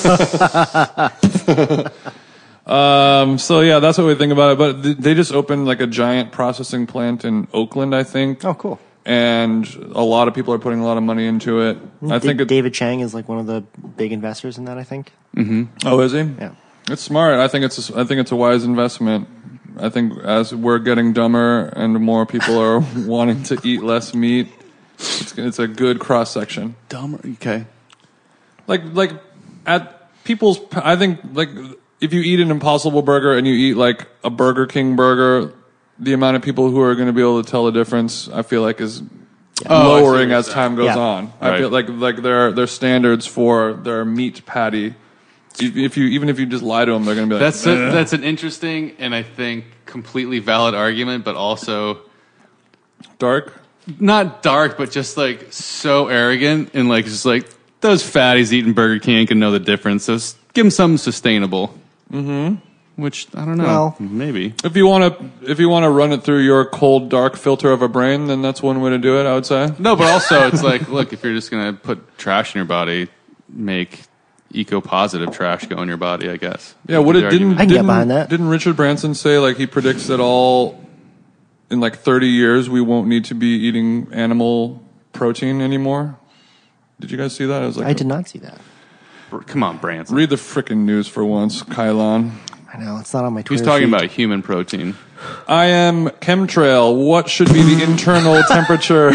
[SPEAKER 3] So yeah, that's what we think about it. But they just opened like a giant processing plant in Oakland, I think.
[SPEAKER 5] oh, cool.
[SPEAKER 3] And a lot of people are putting a lot of money into it. I think
[SPEAKER 5] David Chang is like one of the big investors in that. I think.
[SPEAKER 3] Oh, is he?
[SPEAKER 5] Yeah.
[SPEAKER 3] It's smart. I think it's a wise investment. I think as we're getting dumber and more people are wanting to eat less meat, it's a good cross section.
[SPEAKER 4] Dumber. Okay.
[SPEAKER 3] Like at people's, I think like if you eat an Impossible Burger and you eat like a Burger King burger, the amount of people who are going to be able to tell the difference, I feel like is
[SPEAKER 4] Oh, I see what
[SPEAKER 3] lowering
[SPEAKER 4] you're
[SPEAKER 3] as
[SPEAKER 4] saying.
[SPEAKER 3] time goes
[SPEAKER 5] Yeah.
[SPEAKER 3] on. I
[SPEAKER 4] Right.
[SPEAKER 3] feel like their standards for their meat patty. Even if you just lie to them, they're going to be like,
[SPEAKER 4] That's an interesting and I think completely valid argument, but also
[SPEAKER 3] dark.
[SPEAKER 4] not dark, but just like so arrogant and like just like those fatties eating Burger King can know the difference. So give them something sustainable. Mm-hmm. Which I don't know.
[SPEAKER 5] Well-
[SPEAKER 4] Maybe.
[SPEAKER 3] If you want to run it through your cold, dark filter of a brain, then that's one way to do it. I would say.
[SPEAKER 4] No, but also it's like, look, if you're just gonna put trash in your body, make eco-positive trash go in your body. I guess.
[SPEAKER 3] Yeah, what it
[SPEAKER 4] The
[SPEAKER 3] didn't
[SPEAKER 4] argument.
[SPEAKER 5] I can get behind that.
[SPEAKER 3] Didn't Richard Branson say like he predicts that all in like 30 years we won't need to be eating animal protein anymore? Did you guys see that? I was like,
[SPEAKER 5] I did not see that.
[SPEAKER 4] Come on, Branson.
[SPEAKER 3] read the frickin' news for once, Kylon.
[SPEAKER 5] I know it's not on my Twitter.
[SPEAKER 4] He's talking
[SPEAKER 5] feed.
[SPEAKER 4] about human protein.
[SPEAKER 3] I am chemtrail. What should be the internal temperature?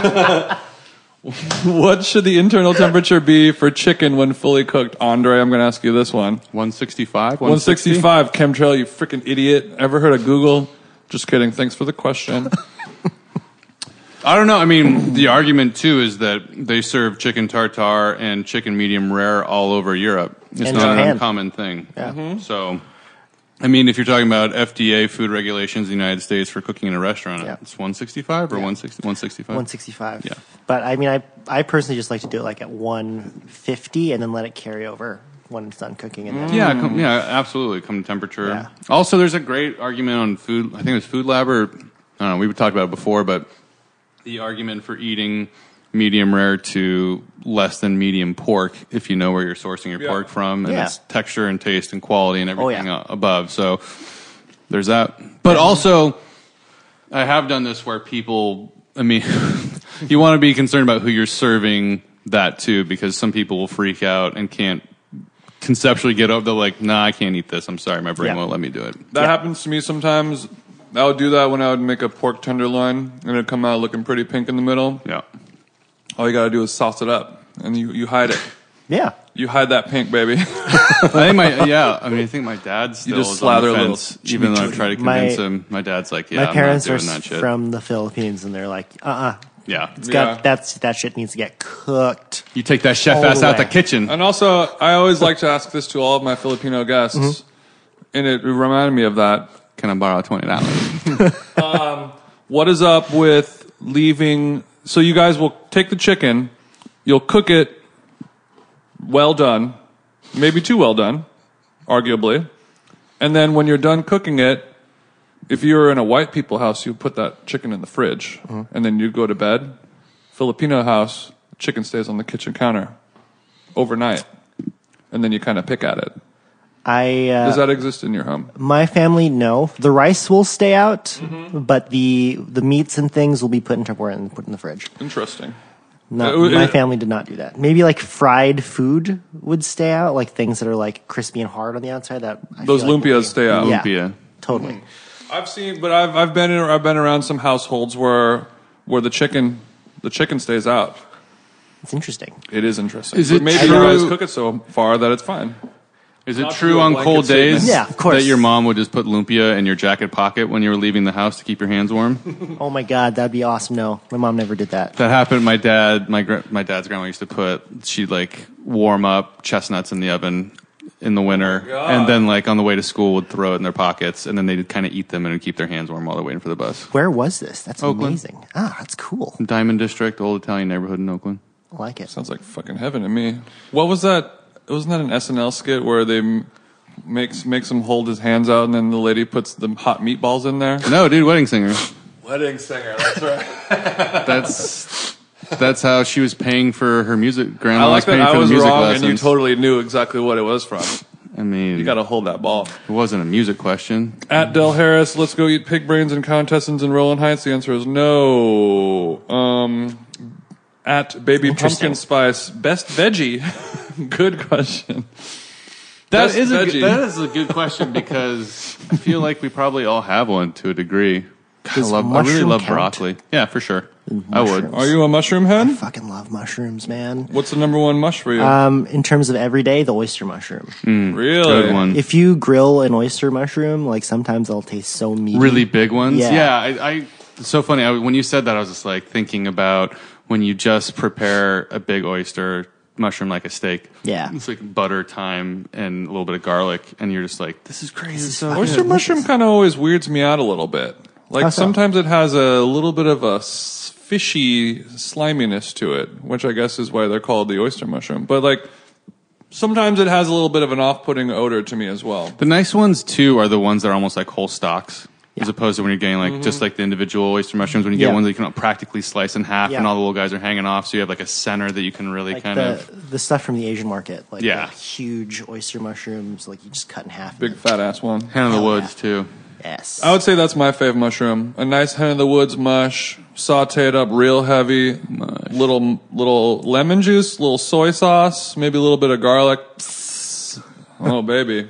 [SPEAKER 3] What should the internal temperature be for chicken when fully cooked? Andre, I'm going to ask you this one.
[SPEAKER 4] 165? 160?
[SPEAKER 3] 165, chemtrail, you freaking idiot. Ever heard of Google? Just kidding. Thanks for the question.
[SPEAKER 4] I don't know. I mean, the argument, too, is that they serve chicken tartare and chicken medium rare all over Europe. It's
[SPEAKER 5] And
[SPEAKER 4] not an
[SPEAKER 5] Japan.
[SPEAKER 4] uncommon thing.
[SPEAKER 5] Yeah.
[SPEAKER 4] So, I mean, if you're talking about FDA food regulations in the United States for cooking in a restaurant,
[SPEAKER 5] Yeah.
[SPEAKER 4] it's 165 or 165?
[SPEAKER 5] 165.
[SPEAKER 4] Yeah.
[SPEAKER 5] But I mean, I personally just like to do it like at 150 and then let it carry over when it's done cooking. And then
[SPEAKER 4] Yeah, absolutely. Come to temperature.
[SPEAKER 5] Yeah.
[SPEAKER 4] Also, there's a great argument on food. I think it was Food Lab, or I don't know. We talked about it before, but the argument for eating medium rare to less than medium pork, if you know where you're sourcing your pork from, and
[SPEAKER 5] Yeah.
[SPEAKER 4] its texture and taste and quality and everything
[SPEAKER 5] yeah.
[SPEAKER 4] above. So there's that. But also, I have done this where people. I mean, you want to be concerned about who you're serving that to, because some people will freak out and can't conceptually get over. They're like, "Nah, I can't eat this. I'm sorry, my brain
[SPEAKER 5] Yeah.
[SPEAKER 4] won't let me do it."
[SPEAKER 3] That happens to me sometimes. I would do that when I would make a pork tenderloin, and it'd come out looking pretty pink in the middle.
[SPEAKER 4] Yeah.
[SPEAKER 3] All you got to do is sauce it up, and you hide it.
[SPEAKER 5] yeah.
[SPEAKER 3] You hide that pink, baby.
[SPEAKER 4] I think I think my dad still
[SPEAKER 3] just
[SPEAKER 4] is
[SPEAKER 3] slather
[SPEAKER 4] on
[SPEAKER 3] a
[SPEAKER 4] the
[SPEAKER 3] little
[SPEAKER 4] fence, even though I've tried to convince him. My dad's like, yeah,
[SPEAKER 5] My parents
[SPEAKER 4] I'm
[SPEAKER 5] are
[SPEAKER 4] not doing that shit.
[SPEAKER 5] from the Philippines, and they're like,
[SPEAKER 4] Yeah.
[SPEAKER 5] it's
[SPEAKER 3] Yeah.
[SPEAKER 5] got that shit needs to get cooked.
[SPEAKER 4] You take that chef
[SPEAKER 5] All
[SPEAKER 4] ass
[SPEAKER 5] the
[SPEAKER 4] out the
[SPEAKER 5] way.
[SPEAKER 4] kitchen.
[SPEAKER 3] And also, I always like to ask this to all of my Filipino guests, and it reminded me of that.
[SPEAKER 4] Can I borrow $20?
[SPEAKER 3] What is up with leaving? So you guys will take the chicken, you'll cook it well done, maybe too well done, arguably, and then when you're done cooking it, if you're in a white people house, you put that chicken in the fridge, and then you go to bed. Filipino house, chicken stays on the kitchen counter overnight, and then you kind of pick at it. Does that exist in your home?
[SPEAKER 5] My family, no. The rice will stay out, but the meats and things will be put in Tupperware and put in the fridge.
[SPEAKER 3] Interesting.
[SPEAKER 5] No,
[SPEAKER 3] Uh,
[SPEAKER 5] my
[SPEAKER 3] uh,
[SPEAKER 5] family did not do that. Maybe like fried food would stay out, like things that are like crispy and hard on the outside. That I
[SPEAKER 3] Those
[SPEAKER 5] feel like
[SPEAKER 3] lumpias
[SPEAKER 5] would be-
[SPEAKER 3] stay out.
[SPEAKER 5] Yeah,
[SPEAKER 4] Lumpia.
[SPEAKER 5] totally.
[SPEAKER 3] I've seen, but I've been around some households where the chicken stays out.
[SPEAKER 5] It's interesting.
[SPEAKER 3] It is interesting.
[SPEAKER 4] Is
[SPEAKER 3] But
[SPEAKER 4] it
[SPEAKER 3] maybe
[SPEAKER 4] true-
[SPEAKER 3] you guys cook it so far that it's fine.
[SPEAKER 4] Is it
[SPEAKER 3] Not to
[SPEAKER 4] true
[SPEAKER 3] do a
[SPEAKER 4] on
[SPEAKER 3] blanket
[SPEAKER 4] cold days
[SPEAKER 3] statement.
[SPEAKER 5] Yeah, of course.
[SPEAKER 4] that your mom would just put lumpia in your jacket pocket when you were leaving the house to keep your hands warm?
[SPEAKER 5] Oh my god, that'd be awesome. No, my mom never did that.
[SPEAKER 4] That happened. My dad's grandma used to she'd like warm up chestnuts in the oven in the winter,
[SPEAKER 3] God.
[SPEAKER 4] and then like on the way to school would throw it in their pockets, and then they'd kind of eat them and keep their hands warm while they're waiting for the bus.
[SPEAKER 5] Where was this? That's
[SPEAKER 4] Oakland.
[SPEAKER 5] amazing. That's cool.
[SPEAKER 4] Diamond District, old Italian neighborhood in Oakland.
[SPEAKER 5] I like it.
[SPEAKER 3] Sounds like fucking heaven to me. What was that? Wasn't that an SNL skit where they makes him hold his hands out and then the lady puts the hot meatballs in there?
[SPEAKER 4] No, dude, Wedding Singer.
[SPEAKER 3] Wedding singer. That's right.
[SPEAKER 4] That's how she was paying for her music. Grandma
[SPEAKER 3] I like
[SPEAKER 4] was paying
[SPEAKER 3] that I
[SPEAKER 4] for
[SPEAKER 3] was
[SPEAKER 4] the music
[SPEAKER 3] wrong
[SPEAKER 4] lessons.
[SPEAKER 3] and you totally knew exactly what it was from.
[SPEAKER 4] I mean,
[SPEAKER 3] You got to hold that ball.
[SPEAKER 4] it wasn't a music question.
[SPEAKER 3] At Del Harris, let's go eat pig brains and contestants in Roland Heights. The answer is no. At Baby
[SPEAKER 5] Interesting.
[SPEAKER 3] Pumpkin Spice, best veggie. Good question.
[SPEAKER 4] That
[SPEAKER 3] Best
[SPEAKER 4] is
[SPEAKER 3] veggie.
[SPEAKER 4] that is a good question because I feel like we probably all have one to a degree. I
[SPEAKER 5] Does
[SPEAKER 4] really
[SPEAKER 5] mushroom
[SPEAKER 4] love
[SPEAKER 5] count?
[SPEAKER 4] broccoli. Yeah, for sure. I would.
[SPEAKER 5] Mushrooms.
[SPEAKER 3] Are you a mushroom head?
[SPEAKER 5] Fucking love mushrooms, man.
[SPEAKER 3] What's the number one mush for you?
[SPEAKER 5] In terms of everyday, the oyster mushroom.
[SPEAKER 3] Really?
[SPEAKER 4] Good one.
[SPEAKER 5] If you grill an oyster mushroom, like sometimes they'll taste so meaty.
[SPEAKER 4] Really big ones.
[SPEAKER 5] Yeah.
[SPEAKER 4] I it's so funny. When you said that, I was just like thinking about when you just prepare a big oyster mushroom like a steak.
[SPEAKER 5] Yeah.
[SPEAKER 4] It's like butter, thyme, and a little bit of garlic, and you're just like, this is crazy. This is so
[SPEAKER 3] Oyster mushroom kind of always weirds me out a little bit. Like
[SPEAKER 5] How so?
[SPEAKER 3] sometimes it has a little bit of a fishy sliminess to it, which I guess is why they're called the oyster mushroom. But like sometimes it has a little bit of an off-putting odor to me as well.
[SPEAKER 4] The nice ones too are the ones that are almost like whole stalks, as opposed to when you're getting like just like the individual oyster mushrooms. When you get
[SPEAKER 5] Yeah.
[SPEAKER 4] ones that you can practically slice in half,
[SPEAKER 5] Yeah.
[SPEAKER 4] and all the little guys are hanging off, so you have like a center that you can really
[SPEAKER 5] Like
[SPEAKER 4] kind of.
[SPEAKER 5] the stuff from the Asian market, like
[SPEAKER 4] Yeah.
[SPEAKER 5] the huge oyster mushrooms, like you just cut in half.
[SPEAKER 3] Big fat ass one.
[SPEAKER 4] Hen of the
[SPEAKER 5] Hell
[SPEAKER 4] woods
[SPEAKER 5] yeah.
[SPEAKER 4] too.
[SPEAKER 5] Yes.
[SPEAKER 3] I would say that's my fave mushroom. A nice hen of the woods mush, sauteed up real heavy, little lemon juice, little soy sauce, maybe a little bit of garlic. Oh baby.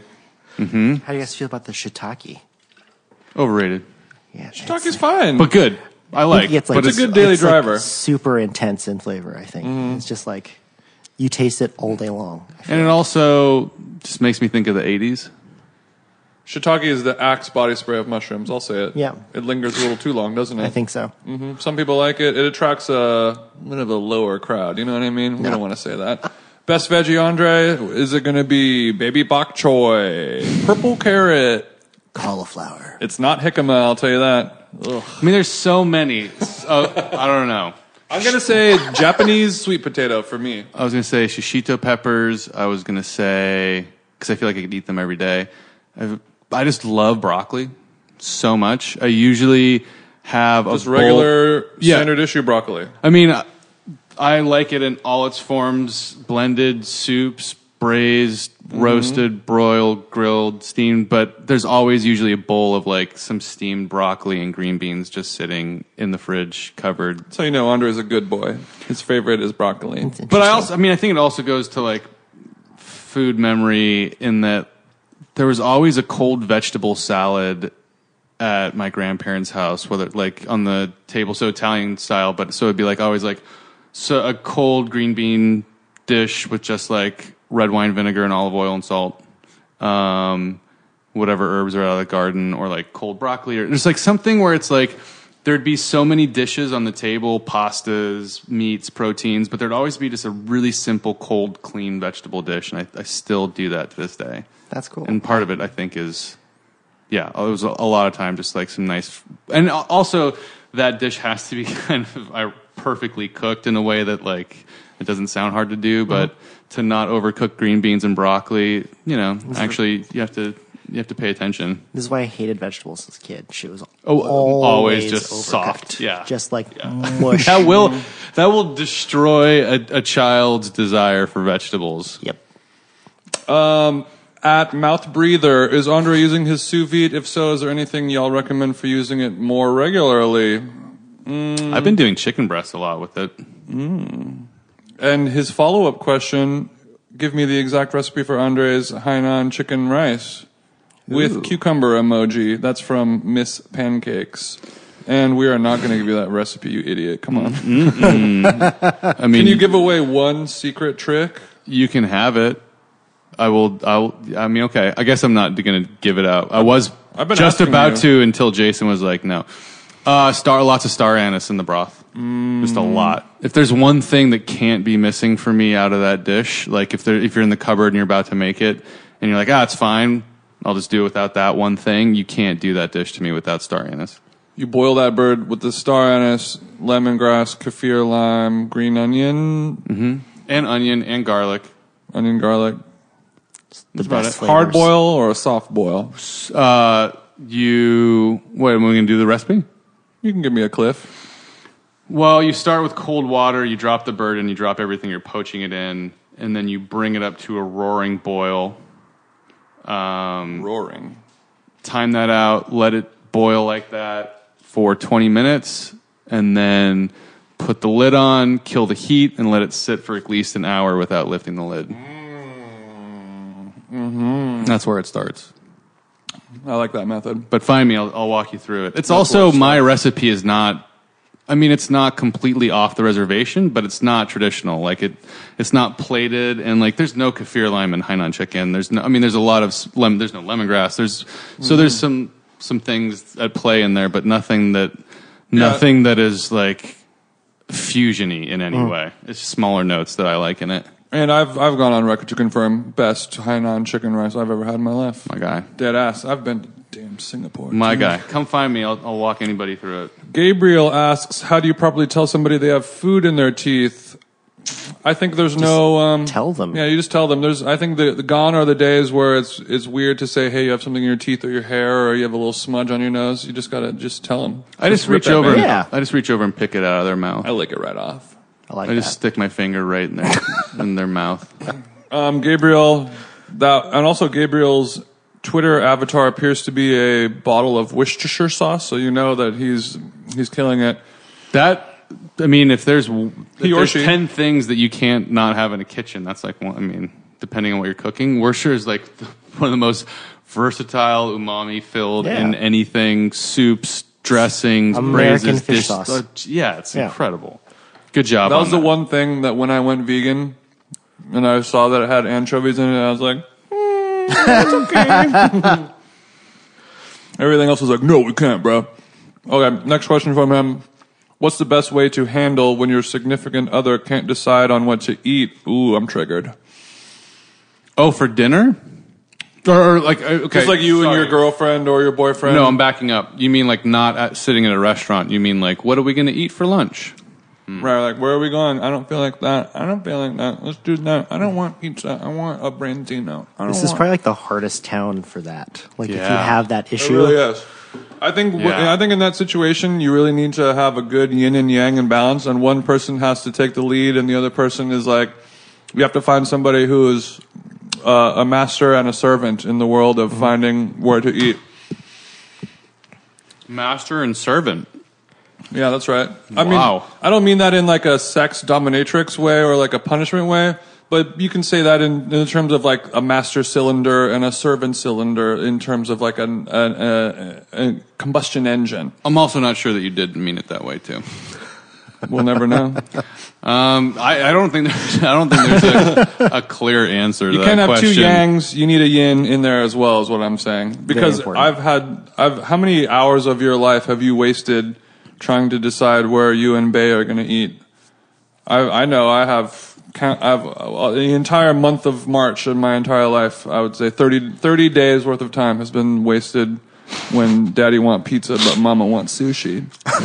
[SPEAKER 5] Mm-hmm. How do you guys feel about the shiitake?
[SPEAKER 4] Overrated,
[SPEAKER 5] Yeah,
[SPEAKER 3] Shiitake's fine.
[SPEAKER 4] but good. I like.
[SPEAKER 5] it's like
[SPEAKER 4] but
[SPEAKER 3] it's a good daily
[SPEAKER 5] it's like
[SPEAKER 3] driver.
[SPEAKER 5] super intense in flavor. I think it's just like you taste it all day long. I feel
[SPEAKER 4] and it also just makes me think of the '80s.
[SPEAKER 3] Shiitake is the Axe body spray of mushrooms. I'll say it.
[SPEAKER 5] Yeah.
[SPEAKER 3] It lingers a little too long, doesn't it?
[SPEAKER 5] I think so.
[SPEAKER 3] Some people like it. It attracts a bit of a lower crowd. You know what I mean? We don't want to say that. Best veggie, Andre? Is it going to be baby bok choy, purple carrot?
[SPEAKER 5] Cauliflower.
[SPEAKER 3] It's not jicama, I'll tell you that. Ugh.
[SPEAKER 4] I mean, there's so many. I don't know.
[SPEAKER 3] I'm going to say Japanese sweet potato for me.
[SPEAKER 4] I was going to say shishito peppers. I was going to say, because I feel like I could eat them every day. I just love broccoli so much. I usually have
[SPEAKER 3] Just
[SPEAKER 4] a bowl.
[SPEAKER 3] regular
[SPEAKER 4] Yeah.
[SPEAKER 3] standard issue broccoli.
[SPEAKER 4] I mean, I like it in all its forms: blended, soups, braised, roasted, broiled, grilled, steamed. But there's always usually a bowl of like some steamed broccoli and green beans just sitting in the fridge, covered.
[SPEAKER 3] So you know Andre is a good boy. His favorite is broccoli.
[SPEAKER 4] But I think it also goes to like food memory in that there was always a cold vegetable salad at my grandparents' house, whether like on the table, so Italian style, but so it'd be like always like so a cold green bean dish with just like red wine vinegar and olive oil and salt, whatever herbs are out of the garden, or like cold broccoli, or there's like something where it's like there'd be so many dishes on the table, pastas, meats, proteins, but there'd always be just a really simple, cold, clean vegetable dish, and I still do that to this day.
[SPEAKER 5] That's cool.
[SPEAKER 4] And part of it, I think, is, yeah, it was a lot of time just like some nice, and also that dish has to be kind of perfectly cooked in a way that like it doesn't sound hard to do, but to not overcook green beans and broccoli, you know, actually you have to pay attention.
[SPEAKER 5] This is why I hated vegetables as a kid. Shit was
[SPEAKER 4] always just
[SPEAKER 5] overcooked.
[SPEAKER 4] soft. Yeah.
[SPEAKER 5] Just like mush.
[SPEAKER 4] That will destroy a child's desire for vegetables.
[SPEAKER 5] Yep.
[SPEAKER 3] At Mouth Breather, is Andre using his sous vide? If so, is there anything y'all recommend for using it more regularly?
[SPEAKER 4] I've been doing chicken breast a lot with it.
[SPEAKER 3] And his follow-up question, give me the exact recipe for Andre's Hainan chicken rice with cucumber emoji. That's from Miss Pancakes. And we are not going to give you that recipe, you idiot. Come on.
[SPEAKER 4] I mean,
[SPEAKER 3] Can you give away one secret trick?
[SPEAKER 4] You can have it. I mean, okay. I guess I'm not going to give it out. I was
[SPEAKER 3] I've been
[SPEAKER 4] just
[SPEAKER 3] asking
[SPEAKER 4] about
[SPEAKER 3] you.
[SPEAKER 4] to until Jason was like, no. Lots of star anise in the broth. Just a lot. If there's one thing that can't be missing for me out of that dish, like if you're in the cupboard and you're about to make it, and you're like, it's fine, I'll just do it without that one thing. You can't do that dish to me without star anise.
[SPEAKER 3] You boil that bird with the star anise, lemongrass, kaffir lime, green onion,
[SPEAKER 4] And onion and garlic.
[SPEAKER 3] onion, garlic.
[SPEAKER 5] The
[SPEAKER 3] About
[SPEAKER 5] best
[SPEAKER 3] it. Hard
[SPEAKER 5] flavors.
[SPEAKER 3] boil or a soft boil?
[SPEAKER 4] Wait, are we going to do the recipe?
[SPEAKER 3] You can give me a cliff.
[SPEAKER 4] Well, you start with cold water, you drop the bird in, you drop everything you're poaching it in, and then you bring it up to a roaring boil.
[SPEAKER 3] Roaring.
[SPEAKER 4] Time that out, let it boil like that for 20 minutes, and then put the lid on, kill the heat, and let it sit for at least an hour without lifting the lid. That's where it starts.
[SPEAKER 3] I like that method.
[SPEAKER 4] But find me, I'll walk you through it. It's also, my recipe is not, I mean, it's not completely off the reservation, but it's not traditional. Like it's not plated, and like there's no kaffir lime in Hainan chicken. There's no, I mean, there's a lot of there's no lemongrass. There's some things at play in there, but nothing that is like fusiony in any way. It's just smaller notes that I like in it.
[SPEAKER 3] And I've gone on record to confirm best Hainan chicken rice I've ever had in my life.
[SPEAKER 4] My guy.
[SPEAKER 3] Dead ass. I've been to damn Singapore.
[SPEAKER 4] My
[SPEAKER 3] too.
[SPEAKER 4] guy. Come find me. I'll walk anybody through it.
[SPEAKER 3] Gabriel asks, how do you properly tell somebody they have food in their teeth? I think there's no...
[SPEAKER 5] tell them.
[SPEAKER 3] Yeah, you just tell them. I think the gone are the days where it's weird to say, hey, you have something in your teeth or your hair or you have a little smudge on your nose. You just gotta just tell them.
[SPEAKER 4] I just
[SPEAKER 3] rip
[SPEAKER 4] reach
[SPEAKER 3] that
[SPEAKER 4] over.
[SPEAKER 3] man.
[SPEAKER 5] Yeah.
[SPEAKER 4] I just reach over and pick it out of their mouth.
[SPEAKER 3] I lick it right off.
[SPEAKER 5] I like
[SPEAKER 4] I
[SPEAKER 5] that.
[SPEAKER 4] just stick my finger right in their mouth.
[SPEAKER 3] Gabriel, and also Gabriel's Twitter avatar appears to be a bottle of Worcestershire sauce, so you know that he's killing it.
[SPEAKER 4] I mean, if there's
[SPEAKER 3] He or she.
[SPEAKER 4] 10 things that you can't not have in a kitchen, that's like one. I mean, depending on what you're cooking, Worcestershire is like one of the most versatile, umami filled
[SPEAKER 5] Yeah.
[SPEAKER 4] in anything, soups, dressings,
[SPEAKER 5] American
[SPEAKER 4] braises,
[SPEAKER 5] fish
[SPEAKER 4] dish-
[SPEAKER 5] sauce.
[SPEAKER 4] Yeah, it's
[SPEAKER 5] Yeah.
[SPEAKER 4] incredible. Good job.
[SPEAKER 3] That
[SPEAKER 4] on
[SPEAKER 3] was the one thing that when I went vegan and I saw that it had anchovies in it, I was like, it's okay. Everything else was like, no, we can't, bro. Okay, next question from him. What's the best way to handle when your significant other can't decide on what to eat? Ooh, I'm triggered.
[SPEAKER 4] Oh, for dinner? Or like, okay.
[SPEAKER 3] Just like you and
[SPEAKER 4] sorry.
[SPEAKER 3] your girlfriend or your boyfriend.
[SPEAKER 4] No, I'm backing up. You mean like not sitting at a restaurant. You mean like, what are we going to eat for lunch?
[SPEAKER 3] Right, like, where are we going? I don't feel like that. I don't feel like that. Let's do that. I don't want pizza. I want a branzino.
[SPEAKER 5] This is probably like the hardest town for that. Like if you
[SPEAKER 4] Yeah.
[SPEAKER 5] have that
[SPEAKER 3] It
[SPEAKER 5] issue.
[SPEAKER 3] really is. I think
[SPEAKER 4] Yeah.
[SPEAKER 3] I think in that situation you really need to have a good yin and yang and balance, and one person has to take the lead, and the other person is like, you have to find somebody who is a master and a servant in the world of finding where to eat.
[SPEAKER 4] Master and servant.
[SPEAKER 3] Yeah, that's right. I mean,
[SPEAKER 4] Wow.
[SPEAKER 3] I don't mean that in like a sex dominatrix way or like a punishment way, but you can say that in terms of like a master cylinder and a servant cylinder in terms of like a combustion engine.
[SPEAKER 4] I'm also not sure that you didn't mean it that way too.
[SPEAKER 3] We'll never know.
[SPEAKER 4] I don't think there's a clear answer to
[SPEAKER 3] You
[SPEAKER 4] that
[SPEAKER 3] can't have
[SPEAKER 4] question.
[SPEAKER 3] two yangs. You need a yin in there as well, is what I'm saying. Because
[SPEAKER 5] important.
[SPEAKER 3] how many hours of your life have you wasted trying to decide where you and Bay are going to eat? I know I've the entire month of March in my entire life, I would say 30 days worth of time has been wasted when Daddy want pizza but Mama wants sushi.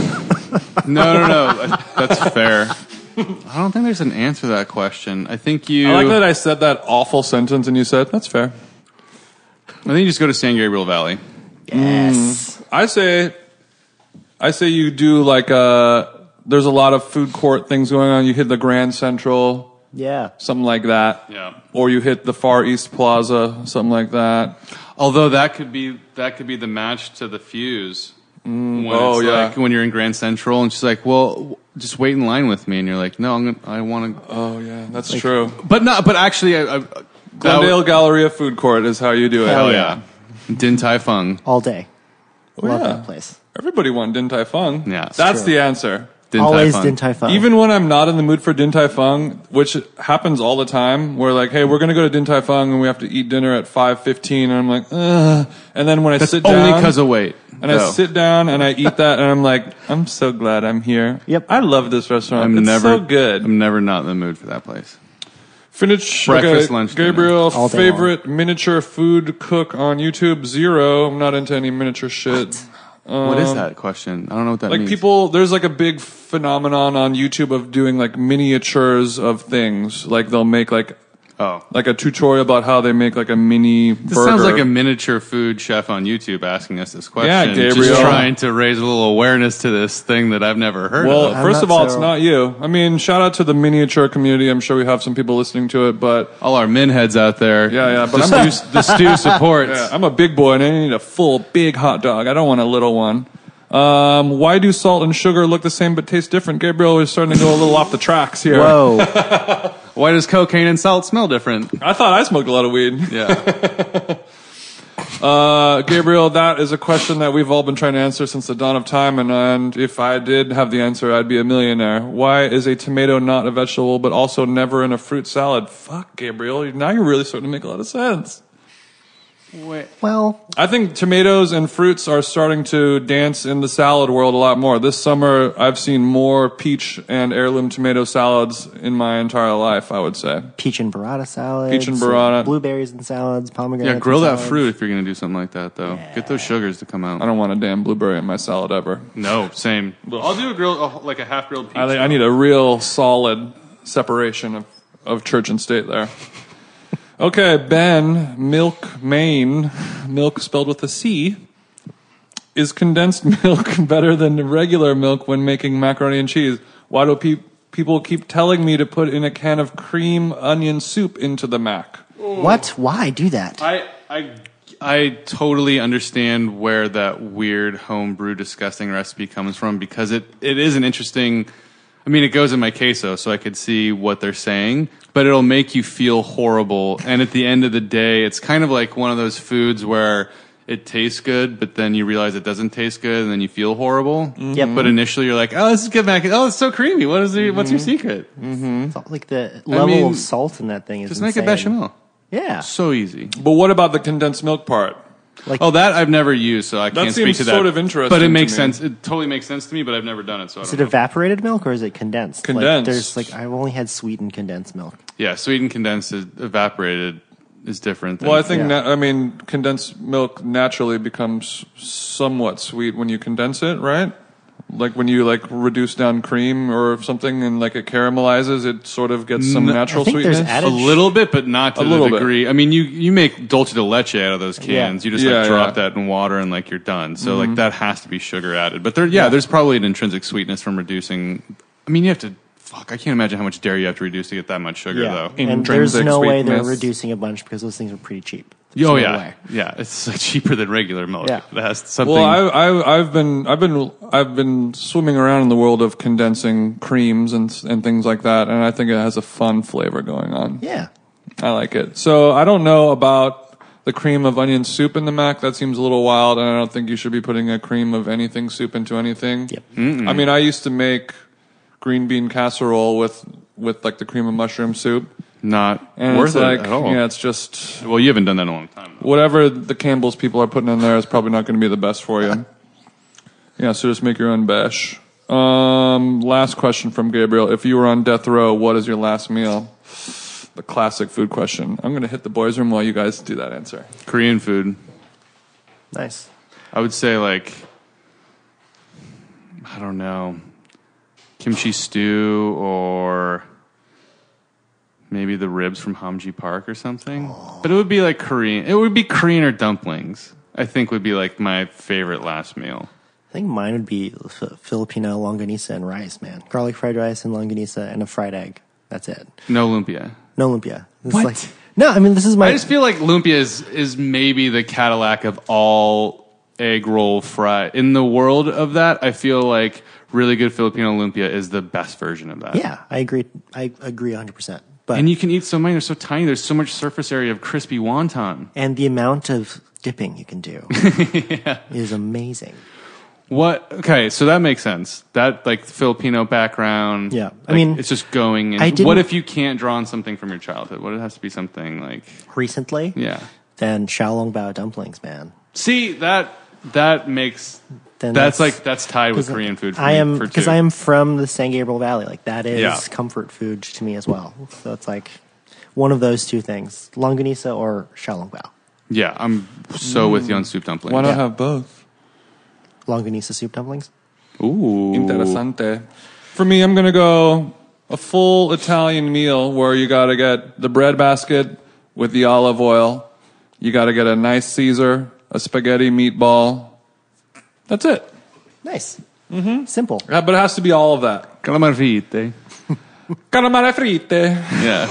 [SPEAKER 4] No. That's fair. I don't think there's an answer to that question. I think you.
[SPEAKER 3] I like that I said that awful sentence and you said, that's fair.
[SPEAKER 4] I think you just go to San Gabriel Valley.
[SPEAKER 5] Yes.
[SPEAKER 3] I say you do like there's a lot of food court things going on. You hit the Grand Central,
[SPEAKER 5] Yeah.
[SPEAKER 3] something like that.
[SPEAKER 4] Yeah.
[SPEAKER 3] Or you hit the Far East Plaza, something like that.
[SPEAKER 4] Although that could be the match to the Fuse. When
[SPEAKER 3] Oh,
[SPEAKER 4] it's
[SPEAKER 3] yeah.
[SPEAKER 4] like when you're in Grand Central and she's like, "Well, just wait in line with me," and you're like, "No, I want to."
[SPEAKER 3] Oh yeah, that's true.
[SPEAKER 4] But actually,
[SPEAKER 3] Glendale Galleria Food Court is how you do it.
[SPEAKER 4] Hell yeah, Din Tai Fung.
[SPEAKER 5] All day. Love
[SPEAKER 3] yeah.
[SPEAKER 5] that place.
[SPEAKER 3] Everybody want Din Tai Fung.
[SPEAKER 4] Yeah, it's
[SPEAKER 3] that's
[SPEAKER 5] true.
[SPEAKER 3] the answer.
[SPEAKER 4] Din Tai
[SPEAKER 5] Always
[SPEAKER 4] Fung.
[SPEAKER 5] Din Tai Fung.
[SPEAKER 3] Even when I'm not in the mood for Din Tai Fung, which happens all the time, we're like, hey, we're going to go to Din Tai Fung and we have to eat dinner at 5:15, and I'm like, ugh. And then when I sit down,
[SPEAKER 4] Only because of weight.
[SPEAKER 3] and I sit down and I eat that, and I'm like, I'm so glad I'm here.
[SPEAKER 5] Yep.
[SPEAKER 3] I love this restaurant.
[SPEAKER 4] I'm
[SPEAKER 3] it's
[SPEAKER 4] never
[SPEAKER 3] so good.
[SPEAKER 4] I'm never not in the mood for that place.
[SPEAKER 3] Finish
[SPEAKER 4] Breakfast, lunch, dinner.
[SPEAKER 3] Gabriel,
[SPEAKER 5] All day
[SPEAKER 3] favorite miniature food cook on YouTube? 0. I'm not into any miniature shit.
[SPEAKER 4] What is that question? I don't know what that
[SPEAKER 3] Like
[SPEAKER 4] means.
[SPEAKER 3] people, there's like a big phenomenon on YouTube of doing like miniatures of things. Like they'll make like a tutorial about how they make like a mini
[SPEAKER 4] This
[SPEAKER 3] burger.
[SPEAKER 4] sounds like a miniature food chef on YouTube asking us this question.
[SPEAKER 3] Yeah, Gabriel.
[SPEAKER 4] Just trying to raise a little awareness to this thing that I've never heard
[SPEAKER 3] Well,
[SPEAKER 4] of.
[SPEAKER 3] first
[SPEAKER 5] not
[SPEAKER 3] of all,
[SPEAKER 5] so-
[SPEAKER 3] it's not you. I mean, shout out to the miniature community. I'm sure we have some people listening to it, but
[SPEAKER 4] All our min heads out there.
[SPEAKER 3] yeah. But
[SPEAKER 4] The stew supports.
[SPEAKER 3] yeah, I'm a big boy and I need a full big hot dog. I don't want a little one. Why do salt and sugar look the same but taste different? Gabriel is starting to go a little off the tracks here.
[SPEAKER 5] Whoa.
[SPEAKER 4] Why does cocaine and salt smell different?
[SPEAKER 3] I thought I smoked a lot of weed.
[SPEAKER 4] Yeah.
[SPEAKER 3] Gabriel, that is a question that we've all been trying to answer since the dawn of time, and if I did have the answer, I'd be a millionaire. Why is a tomato not a vegetable, but also never in a fruit salad? Fuck, Gabriel, now you're really starting to make a lot of sense.
[SPEAKER 5] Well,
[SPEAKER 3] I think tomatoes and fruits are starting to dance in the salad world a lot more. This summer, I've seen more peach and heirloom tomato salads in my entire life, I would say.
[SPEAKER 5] peach and burrata salad.
[SPEAKER 3] Peach and burrata.
[SPEAKER 5] Blueberries and salads, pomegranates.
[SPEAKER 4] Yeah, grill
[SPEAKER 5] and
[SPEAKER 4] that
[SPEAKER 5] salads.
[SPEAKER 4] fruit if you're going to do something like that, though. Get those sugars to come out.
[SPEAKER 3] I don't want a damn blueberry in my salad ever.
[SPEAKER 4] No, same. I'll do like a half grilled peach.
[SPEAKER 3] I need a real solid separation of church and state there. Okay, Ben, Milk Maine, milk spelled with a C. Is condensed milk better than regular milk when making macaroni and cheese? Why do people keep telling me to put in a can of cream onion soup into the mac?
[SPEAKER 5] What? Why do that?
[SPEAKER 4] I totally understand where that weird homebrew disgusting recipe comes from because it is an interesting. I mean, it goes in my queso, so I could see what they're saying, but it'll make you feel horrible. And at the end of the day, it's kind of like one of those foods where it tastes good, but then you realize it doesn't taste good, and then you feel horrible.
[SPEAKER 5] Yep.
[SPEAKER 4] But initially, you're like, "Oh, this is good mac. Oh, it's so creamy. What's your secret?
[SPEAKER 5] It's all, like the level of salt in that thing is
[SPEAKER 4] Just
[SPEAKER 5] insane.
[SPEAKER 4] make a bechamel.
[SPEAKER 5] Yeah.
[SPEAKER 4] So easy."
[SPEAKER 3] But what about the condensed milk part?
[SPEAKER 5] Like,
[SPEAKER 4] Oh, that I've never used, so I can't speak
[SPEAKER 3] seems
[SPEAKER 4] to that.
[SPEAKER 3] sort of interesting
[SPEAKER 4] but it
[SPEAKER 3] to
[SPEAKER 4] makes
[SPEAKER 3] me.
[SPEAKER 4] sense. It totally makes sense to me, but I've never done it, so I
[SPEAKER 5] is
[SPEAKER 4] don't
[SPEAKER 5] it
[SPEAKER 4] know.
[SPEAKER 5] evaporated milk or is it condensed?
[SPEAKER 3] Condensed.
[SPEAKER 5] Like, there's like I've only had sweetened condensed milk.
[SPEAKER 4] Yeah, sweetened condensed is evaporated is different. Than,
[SPEAKER 3] Well, I think
[SPEAKER 5] Yeah.
[SPEAKER 3] condensed milk naturally becomes somewhat sweet when you condense it, right? Like when you like reduce down cream or something and like it caramelizes, it sort of gets some natural
[SPEAKER 5] I think there's
[SPEAKER 3] sweetness.
[SPEAKER 5] added-
[SPEAKER 4] a little bit, but not to
[SPEAKER 3] A
[SPEAKER 4] the
[SPEAKER 3] little bit.
[SPEAKER 4] degree. I mean, you make dulce de leche out of those cans.
[SPEAKER 5] Yeah.
[SPEAKER 4] You just
[SPEAKER 3] Yeah,
[SPEAKER 4] like drop
[SPEAKER 3] yeah.
[SPEAKER 4] that in water and like you're done. So like that has to be sugar added. But there's probably an intrinsic sweetness from reducing. I mean, you have to. Fuck, I can't imagine how much dairy you have to reduce to get that much sugar,
[SPEAKER 5] Yeah,
[SPEAKER 4] though.
[SPEAKER 5] and there's
[SPEAKER 3] Intrinsic
[SPEAKER 5] no way they're
[SPEAKER 3] sweetness.
[SPEAKER 5] reducing a bunch because those things are pretty cheap. There's
[SPEAKER 4] Oh
[SPEAKER 5] no
[SPEAKER 4] yeah,
[SPEAKER 5] way.
[SPEAKER 4] yeah. It's like, cheaper than regular milk.
[SPEAKER 5] Yeah.
[SPEAKER 4] It has something.
[SPEAKER 3] Well, I've been swimming around in the world of condensing creams and things like that, and I think it has a fun flavor going on.
[SPEAKER 5] Yeah.
[SPEAKER 3] I like it. So I don't know about the cream of onion soup in the mac. That seems a little wild, and I don't think you should be putting a cream of anything soup into anything.
[SPEAKER 5] Yep.
[SPEAKER 3] I mean, I used to make green bean casserole with like the cream of mushroom soup,
[SPEAKER 4] not
[SPEAKER 3] and
[SPEAKER 4] worth
[SPEAKER 3] it's
[SPEAKER 4] it
[SPEAKER 3] like,
[SPEAKER 4] at all.
[SPEAKER 3] yeah, it's just
[SPEAKER 4] Well, you haven't done that in a long time. Though.
[SPEAKER 3] whatever the Campbell's people are putting in there is probably not going to be the best for you. Yeah, so just make your own bash. Last question from Gabriel. If you were on death row, what is your last meal? The classic food question. I'm going to hit the boys' room while you guys do that answer.
[SPEAKER 4] Korean food.
[SPEAKER 5] Nice.
[SPEAKER 4] I would say like, I don't know, kimchi stew or maybe the ribs from Hamji Park or something. But it would be like Korean. It would be Korean or dumplings. I think would be like my favorite last meal.
[SPEAKER 5] I think mine would be Filipino longanisa and rice, man. Garlic fried rice and longanisa and a fried egg. That's it.
[SPEAKER 4] No lumpia.
[SPEAKER 5] No lumpia. It's
[SPEAKER 4] What?
[SPEAKER 5] Like, no, I mean, this is my...
[SPEAKER 4] I just feel like lumpia is maybe the Cadillac of all egg roll fry. In the world of that, I feel like really good Filipino lumpia is the best version of that.
[SPEAKER 5] Yeah, I agree. I agree 100%. But
[SPEAKER 4] And you can eat so many. They're so tiny. There's so much surface area of crispy wonton.
[SPEAKER 5] and the amount of dipping you can do is amazing.
[SPEAKER 4] What? Okay, so that makes sense. That like Filipino background.
[SPEAKER 5] Yeah. I
[SPEAKER 4] like,
[SPEAKER 5] mean,
[SPEAKER 4] it's just going.
[SPEAKER 5] I
[SPEAKER 4] And
[SPEAKER 5] didn't-
[SPEAKER 4] what if you can't draw on something from your childhood? What it has to be something like.
[SPEAKER 5] Recently,
[SPEAKER 4] Yeah.
[SPEAKER 5] then Xiaolongbao dumplings, man.
[SPEAKER 4] See that makes.
[SPEAKER 5] Then
[SPEAKER 4] That's tied with
[SPEAKER 5] 'cause
[SPEAKER 4] Korean food. For
[SPEAKER 5] I
[SPEAKER 4] me,
[SPEAKER 5] am
[SPEAKER 4] for
[SPEAKER 5] because
[SPEAKER 4] two.
[SPEAKER 5] I am from the San Gabriel Valley. Like that is
[SPEAKER 4] Yeah.
[SPEAKER 5] comfort food to me as well. So it's like one of those two things: longanisa or xiaolongbao.
[SPEAKER 4] Yeah, I'm so with you on soup dumplings.
[SPEAKER 3] Why not
[SPEAKER 5] Yeah.
[SPEAKER 3] have both?
[SPEAKER 5] Longanisa soup dumplings.
[SPEAKER 4] Ooh.
[SPEAKER 3] Interessante. For me, I'm going to go a full Italian meal where you got to get the bread basket with the olive oil. You got to get a nice Caesar, a spaghetti meatball. That's it.
[SPEAKER 5] Nice, simple.
[SPEAKER 3] But it has to be all of that.
[SPEAKER 4] Calamari fritte.
[SPEAKER 3] Calamari fritte.
[SPEAKER 4] Yeah.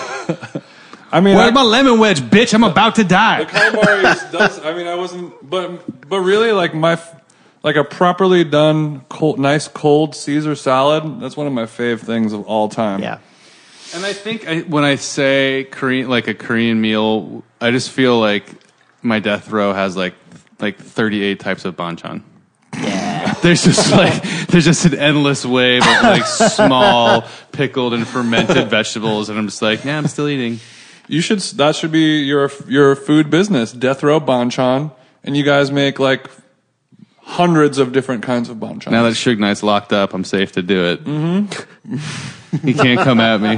[SPEAKER 3] I mean,
[SPEAKER 4] Where's my lemon wedge, bitch? I'm about to die.
[SPEAKER 3] calamari does. I mean, I wasn't, but really, like like a properly done, nice cold Caesar salad. That's one of my fave things of all time.
[SPEAKER 5] Yeah,
[SPEAKER 4] And I think when I say Korean, like a Korean meal, I just feel like my death row has like 38 types of banchan.
[SPEAKER 5] yeah.
[SPEAKER 4] There's just an endless wave of like small pickled and fermented vegetables, and I'm just like, yeah, I'm still eating.
[SPEAKER 3] That should be your food business, Death Row Banchan, and you guys make like hundreds of different kinds of banchan.
[SPEAKER 4] Now that Suge Knight's locked up, I'm safe to do it. Mm-hmm. He can't come at me.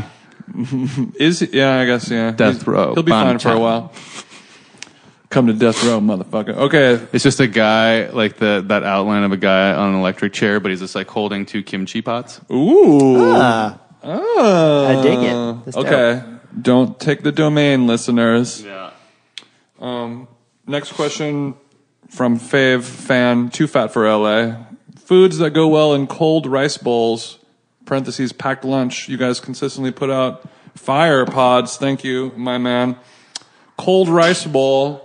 [SPEAKER 3] I guess, yeah.
[SPEAKER 4] Death Row
[SPEAKER 3] He'll be fine for a
[SPEAKER 4] Banchan.
[SPEAKER 3] while. Come to Death Row, motherfucker. Okay.
[SPEAKER 4] It's just a guy, like that outline of a guy on an electric chair, but he's just like holding 2 kimchi pots.
[SPEAKER 3] Ooh.
[SPEAKER 5] I dig it. That's
[SPEAKER 3] Okay. Don't take the domain, listeners.
[SPEAKER 4] Yeah.
[SPEAKER 3] Next question from Fave fan, Too Fat for LA. Foods that go well in cold rice bowls, parentheses, packed lunch. You guys consistently put out fire pods. Thank you, my man. Cold rice bowl.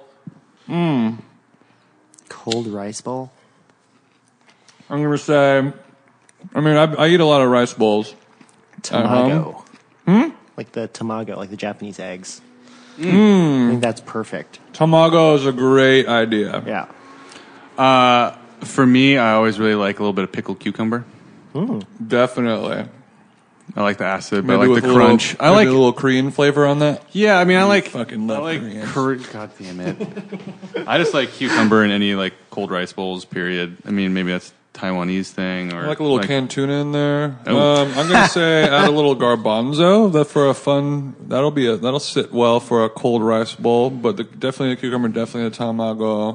[SPEAKER 5] Cold rice bowl.
[SPEAKER 3] I'm going to say, I mean, I eat a lot of rice bowls.
[SPEAKER 5] Tamago. Like the tamago, like the Japanese eggs. I think that's perfect.
[SPEAKER 3] Tamago is a great idea.
[SPEAKER 5] Yeah.
[SPEAKER 4] For me, I always really like a little bit of pickled cucumber.
[SPEAKER 3] Definitely.
[SPEAKER 4] I like the acid, but I
[SPEAKER 3] Maybe
[SPEAKER 4] like
[SPEAKER 3] with
[SPEAKER 4] the
[SPEAKER 3] a little-
[SPEAKER 4] crunch. I
[SPEAKER 3] maybe
[SPEAKER 4] like
[SPEAKER 3] a little Korean flavor on that.
[SPEAKER 4] Yeah, I mean, I like
[SPEAKER 3] fucking
[SPEAKER 4] I
[SPEAKER 3] love
[SPEAKER 4] like
[SPEAKER 3] Koreans.
[SPEAKER 4] God damn it! I just like cucumber in any like cold rice bowls. Period. I mean, maybe that's Taiwanese thing or
[SPEAKER 3] I like a little canned tuna in there.
[SPEAKER 4] Oh.
[SPEAKER 3] I'm gonna say add a little garbanzo. That for a fun. That'll sit well for a cold rice bowl. But definitely a cucumber, definitely a tamago.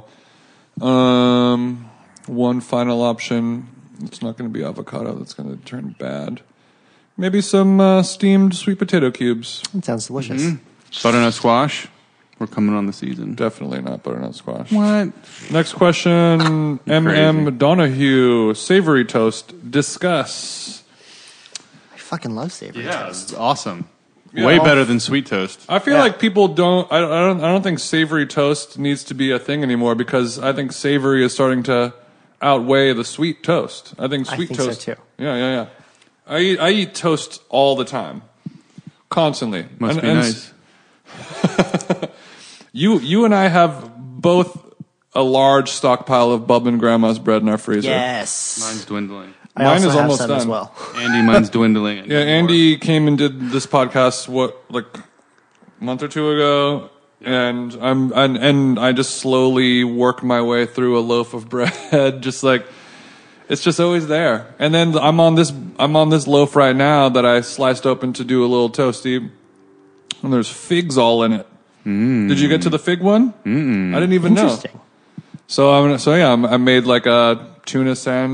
[SPEAKER 3] One final option. It's not going to be avocado. That's going to turn bad. Maybe some steamed sweet potato cubes.
[SPEAKER 5] It sounds delicious.
[SPEAKER 4] butternut squash. We're coming on the season.
[SPEAKER 3] Definitely not butternut squash.
[SPEAKER 4] What?
[SPEAKER 3] Next question.
[SPEAKER 4] Crazy.
[SPEAKER 3] M.M. Donahue. Savory toast. Discuss.
[SPEAKER 5] I fucking love savory
[SPEAKER 4] Yeah,
[SPEAKER 5] toast.
[SPEAKER 4] it's awesome.
[SPEAKER 3] Yeah.
[SPEAKER 4] Way better than sweet toast.
[SPEAKER 3] I feel like people don't. I don't think savory toast needs to be a thing anymore because I think savory is starting to outweigh the sweet toast. I think sweet
[SPEAKER 5] think so
[SPEAKER 3] toast.
[SPEAKER 5] too.
[SPEAKER 3] Yeah. I eat toast all the time, constantly.
[SPEAKER 4] Must be
[SPEAKER 3] And
[SPEAKER 4] nice.
[SPEAKER 3] You and I have both a large stockpile of Bub and Grandma's bread in our freezer.
[SPEAKER 5] Yes.
[SPEAKER 4] Mine's dwindling.
[SPEAKER 5] I
[SPEAKER 3] Mine
[SPEAKER 5] also
[SPEAKER 3] is
[SPEAKER 5] have
[SPEAKER 3] almost
[SPEAKER 5] some as
[SPEAKER 3] done.
[SPEAKER 5] well.
[SPEAKER 4] Andy, mine's dwindling.
[SPEAKER 3] Yeah, Andy came and did this podcast like a month or two ago, and I just slowly work my way through a loaf of bread, just like it's just always there. And then I'm on this loaf right now that I sliced open to do a little toasty, and there's figs all in it. Did you get to the fig one? I didn't even know.
[SPEAKER 5] Interesting.
[SPEAKER 3] I made like a tuna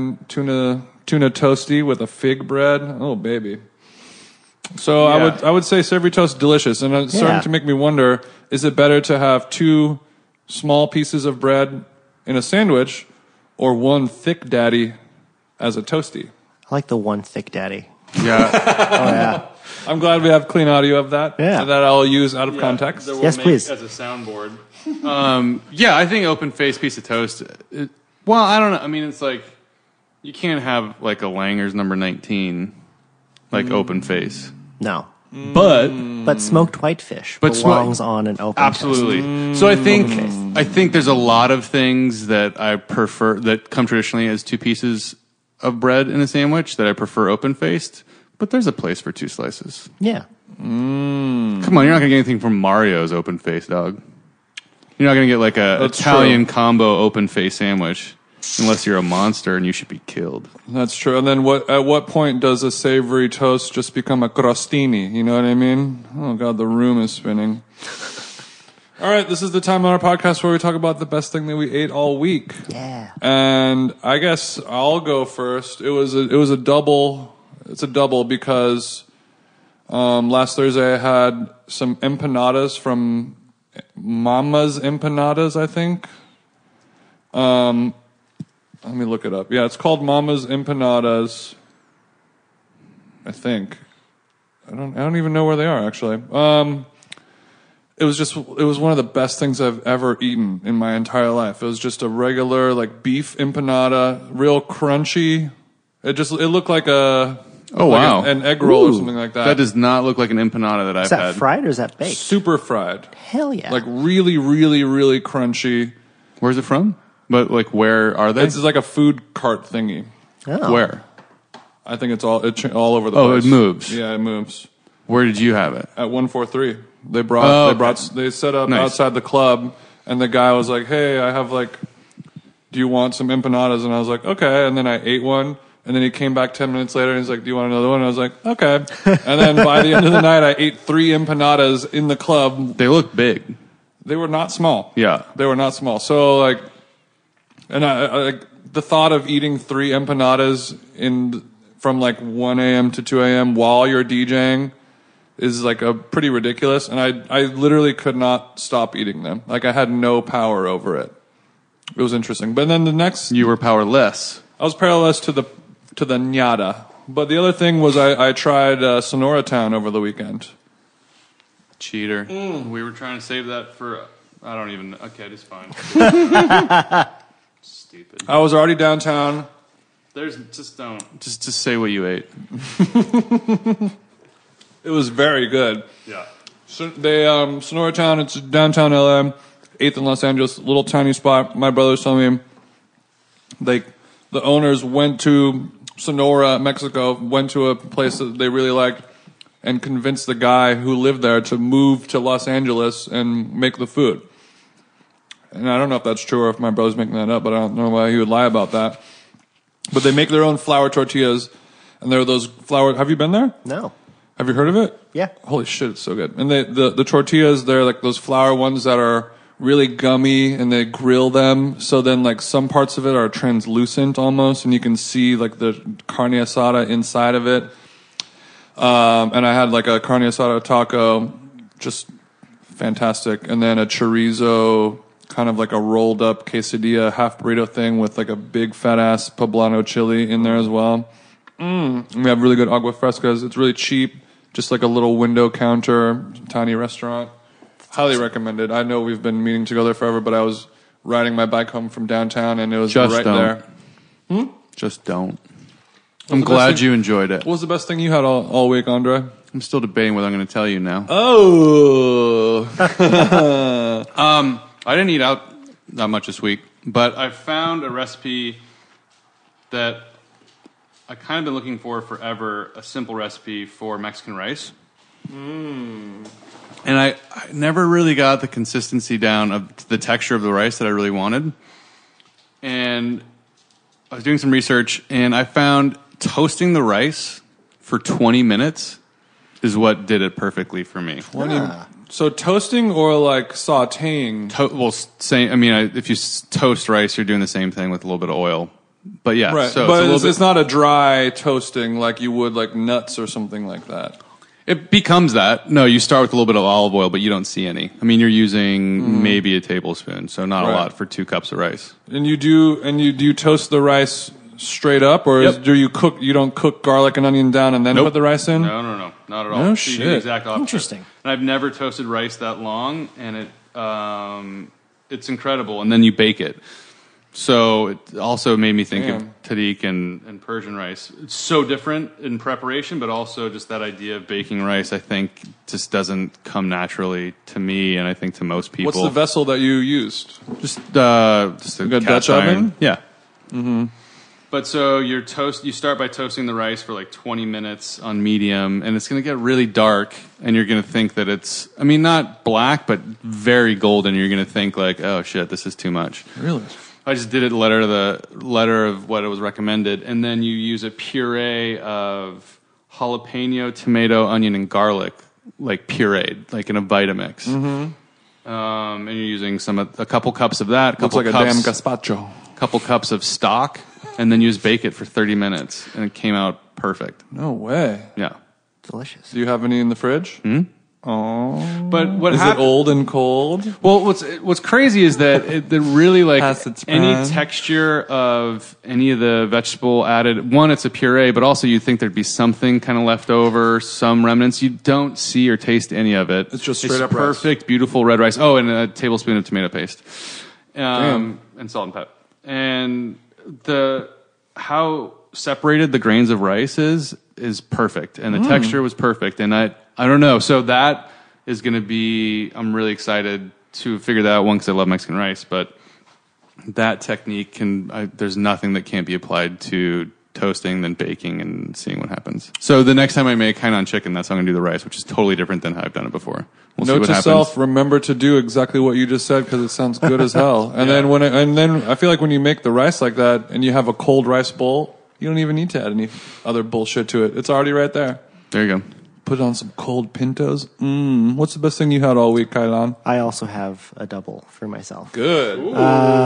[SPEAKER 3] toasty with a fig bread. Oh baby. So
[SPEAKER 4] Yeah.
[SPEAKER 3] I would say savory toast delicious, and it's starting
[SPEAKER 5] Yeah.
[SPEAKER 3] to make me wonder: is it better to have 2 small pieces of bread in a sandwich, or one thick daddy as a toasty?
[SPEAKER 5] I like the one thick daddy.
[SPEAKER 4] Yeah.
[SPEAKER 5] Oh, yeah.
[SPEAKER 3] I'm glad we have clean audio of that.
[SPEAKER 5] Yeah.
[SPEAKER 3] That I'll use out of context.
[SPEAKER 4] That we'll
[SPEAKER 5] Yes,
[SPEAKER 4] make
[SPEAKER 5] please.
[SPEAKER 4] As a soundboard. Yeah, I think open face piece of toast. Well, I don't know. I mean, it's like you can't have like a Langer's number 19 like open face.
[SPEAKER 5] No.
[SPEAKER 4] But
[SPEAKER 5] But smoked whitefish
[SPEAKER 4] But
[SPEAKER 5] belongs on an open
[SPEAKER 4] absolutely. So I think there's a lot of things that I prefer that come traditionally as 2 pieces of bread in a sandwich that I prefer open faced. But there's a place for 2 slices.
[SPEAKER 5] toast. Yeah.
[SPEAKER 4] Come on, you're not gonna get anything from Mario's open face, dog. You're not gonna get like a
[SPEAKER 3] That's
[SPEAKER 4] Italian combo open face sandwich unless you're a monster and you should be killed.
[SPEAKER 3] That's true. And then at what point does a savory toast just become a crostini? You know what I mean? Oh God, the room is spinning. All right, this is the time on our podcast where we talk about the best thing that we ate all week.
[SPEAKER 5] Yeah.
[SPEAKER 3] And I guess I'll go first. It was a double. It's a double because last Thursday I had some empanadas from Mama's Empanadas, I think. Let me look it up. Yeah, it's called Mama's Empanadas. I think. I don't even know where they are actually. It was one of the best things I've ever eaten in my entire life. It was just a regular like beef empanada, real crunchy. It looked like an egg roll or
[SPEAKER 5] Ooh.
[SPEAKER 3] something like that.
[SPEAKER 4] That does not look like an empanada that I've
[SPEAKER 5] Is that
[SPEAKER 4] had.
[SPEAKER 5] fried or is that baked?
[SPEAKER 3] super fried.
[SPEAKER 5] Hell yeah.
[SPEAKER 3] Like really, really, really crunchy.
[SPEAKER 4] Where's it from? But like, where are they?
[SPEAKER 3] It's like a food cart thingy.
[SPEAKER 5] Oh.
[SPEAKER 4] Where?
[SPEAKER 3] I think it's all over the
[SPEAKER 4] Oh,
[SPEAKER 3] place.
[SPEAKER 4] it moves.
[SPEAKER 3] Yeah, it moves.
[SPEAKER 4] Where did you have it?
[SPEAKER 3] At 143, they set up
[SPEAKER 4] Nice.
[SPEAKER 3] outside the club, and the guy was like, "Hey, I have like, do you want some empanadas?" And I was like, "Okay." And then I ate one, and then he came back 10 minutes later, and he's like, "Do you want another one?" And I was like, "Okay." And then by the end of the night, I ate 3 empanadas in the club.
[SPEAKER 4] They look big.
[SPEAKER 3] They were not small.
[SPEAKER 4] Yeah.
[SPEAKER 3] They were not small. So like, and I the thought of eating 3 empanadas from like 1 a.m. to 2 a.m. while you're DJing is like a pretty ridiculous. And I literally could not stop eating them. Like I had no power over it. It was interesting. But then the next,
[SPEAKER 4] You were powerless.
[SPEAKER 3] I was powerless to the Nyada. But the other thing was I tried Sonora Town over the weekend.
[SPEAKER 4] Cheater. We were trying to save that for. I don't even. Okay, it's fine. Stupid.
[SPEAKER 3] I was already downtown.
[SPEAKER 4] There's just don't. Just say what you ate.
[SPEAKER 3] It was very good.
[SPEAKER 4] Yeah.
[SPEAKER 3] So they Sonora Town, it's downtown LA, 8th in Los Angeles, little tiny spot. My brother's telling me the owners went to Sonora, Mexico, went to a place that they really liked and convinced the guy who lived there to move to Los Angeles and make the food. And I don't know if that's true or if my brother's making that up, but I don't know why he would lie about that. But they make their own flour tortillas, and there are those flour. Have you been there?
[SPEAKER 5] No.
[SPEAKER 3] Have you heard of it?
[SPEAKER 5] Yeah.
[SPEAKER 3] Holy shit, it's so good. And the tortillas, they're like those flour ones that are really gummy, and they grill them. So then like some parts of it are translucent almost, and you can see like the carne asada inside of it. And I had like a carne asada taco, just fantastic. And then a chorizo, kind of like a rolled up quesadilla, half burrito thing with like a big fat ass poblano chili in there as well. And we have really good agua frescas. It's really cheap, just like a little window counter, tiny restaurant. Highly recommended. I know we've been meaning to go there forever, but I was riding my bike home from downtown and it was
[SPEAKER 4] Just
[SPEAKER 3] right
[SPEAKER 4] don't.
[SPEAKER 3] there.
[SPEAKER 4] Just don't.
[SPEAKER 3] the
[SPEAKER 4] I'm
[SPEAKER 3] best
[SPEAKER 4] glad
[SPEAKER 3] thing-
[SPEAKER 4] you enjoyed it.
[SPEAKER 3] What was the best thing you had all week, Andre?
[SPEAKER 4] I'm still debating whether I'm going to tell you now.
[SPEAKER 3] Oh.
[SPEAKER 4] I didn't eat out that much this week, but I found a recipe that I kind of been looking for forever, a simple recipe for Mexican rice. And I never really got the consistency down of the texture of the rice that I really wanted. And I was doing some research, and I found toasting the rice for 20 minutes is what did it perfectly for me.
[SPEAKER 3] So toasting or like sautéing?
[SPEAKER 4] If you toast rice, you're doing the same thing with a little bit of oil. But yeah,
[SPEAKER 3] Right,
[SPEAKER 4] so
[SPEAKER 3] but
[SPEAKER 4] it's
[SPEAKER 3] it's not a dry toasting like you would like nuts or something like that.
[SPEAKER 4] It becomes that. No, you start with a little bit of olive oil, but you don't see any. I mean, you're using maybe a tablespoon, so not
[SPEAKER 3] Right.
[SPEAKER 4] a lot for 2 cups of rice.
[SPEAKER 3] And you do toast the rice straight up, or
[SPEAKER 4] Yep.
[SPEAKER 3] do you cook? You don't cook garlic and onion down and then
[SPEAKER 4] Nope.
[SPEAKER 3] put the rice in?
[SPEAKER 4] No, not at all.
[SPEAKER 3] No
[SPEAKER 4] So you do
[SPEAKER 3] shit.
[SPEAKER 4] the exact opposite.
[SPEAKER 5] Interesting.
[SPEAKER 4] And I've never toasted rice that long, and it's incredible. And then you bake it. So it also made me think
[SPEAKER 3] Damn.
[SPEAKER 4] of Tahdig and Persian rice. It's so different in preparation, but also just that idea of baking rice, I think, just doesn't come naturally to me, and I think to most people.
[SPEAKER 3] What's the vessel that you used?
[SPEAKER 4] Just a
[SPEAKER 3] Good
[SPEAKER 4] cast
[SPEAKER 3] Dutch
[SPEAKER 4] iron.
[SPEAKER 3] oven?
[SPEAKER 4] Yeah. Mm-hmm. But so you start by toasting the rice for like 20 minutes on medium, and it's going to get really dark, and you're going to think that it's, I mean, not black, but very golden. You're going to think like, oh shit, this is too much.
[SPEAKER 3] Really?
[SPEAKER 4] I just did it letter of what it was recommended, and then you use a puree of jalapeno, tomato, onion, and garlic, like pureed, like in a Vitamix. Mm-hmm. And you're using a couple cups of that,
[SPEAKER 3] Looks like a damn gazpacho.
[SPEAKER 4] couple cups of stock, and then you just bake it for 30 minutes, and it came out perfect.
[SPEAKER 3] No way.
[SPEAKER 4] Yeah.
[SPEAKER 5] Delicious.
[SPEAKER 3] Do you have any in the fridge? Oh.
[SPEAKER 4] But what
[SPEAKER 3] Is it
[SPEAKER 4] happened?
[SPEAKER 3] old and cold?
[SPEAKER 4] Well, what's crazy is that it really like
[SPEAKER 3] Past its
[SPEAKER 4] any
[SPEAKER 3] prime.
[SPEAKER 4] texture of any of the vegetable added. One, it's a puree, but also you'd think there'd be something kind of left over, some remnants. You don't see or taste any of it.
[SPEAKER 3] It's just straight up rice.
[SPEAKER 4] perfect, beautiful red rice. Oh, and a tablespoon of tomato paste, and salt and pepper. And how separated the grains of rice is perfect, and the texture was perfect. And I don't know. So that is going to be. I'm really excited to figure that out. One, because I love Mexican rice, but that technique there's nothing that can't be applied to toasting than baking and seeing what happens. So the next time I make Hainan chicken, that's how I'm going to do the rice, which is totally different than how I've done it before. We'll see
[SPEAKER 3] Note
[SPEAKER 4] what
[SPEAKER 3] to
[SPEAKER 4] happens.
[SPEAKER 3] self: remember to do exactly what you just said because it sounds good as hell. And then I feel like when you make the rice like that and you have a cold rice bowl, you don't even need to add any other bullshit to it. It's already right there.
[SPEAKER 4] There you go.
[SPEAKER 3] Put on some cold pintos. What's the best thing you had all week, Kailan?
[SPEAKER 5] I also have a double for myself.
[SPEAKER 3] Good.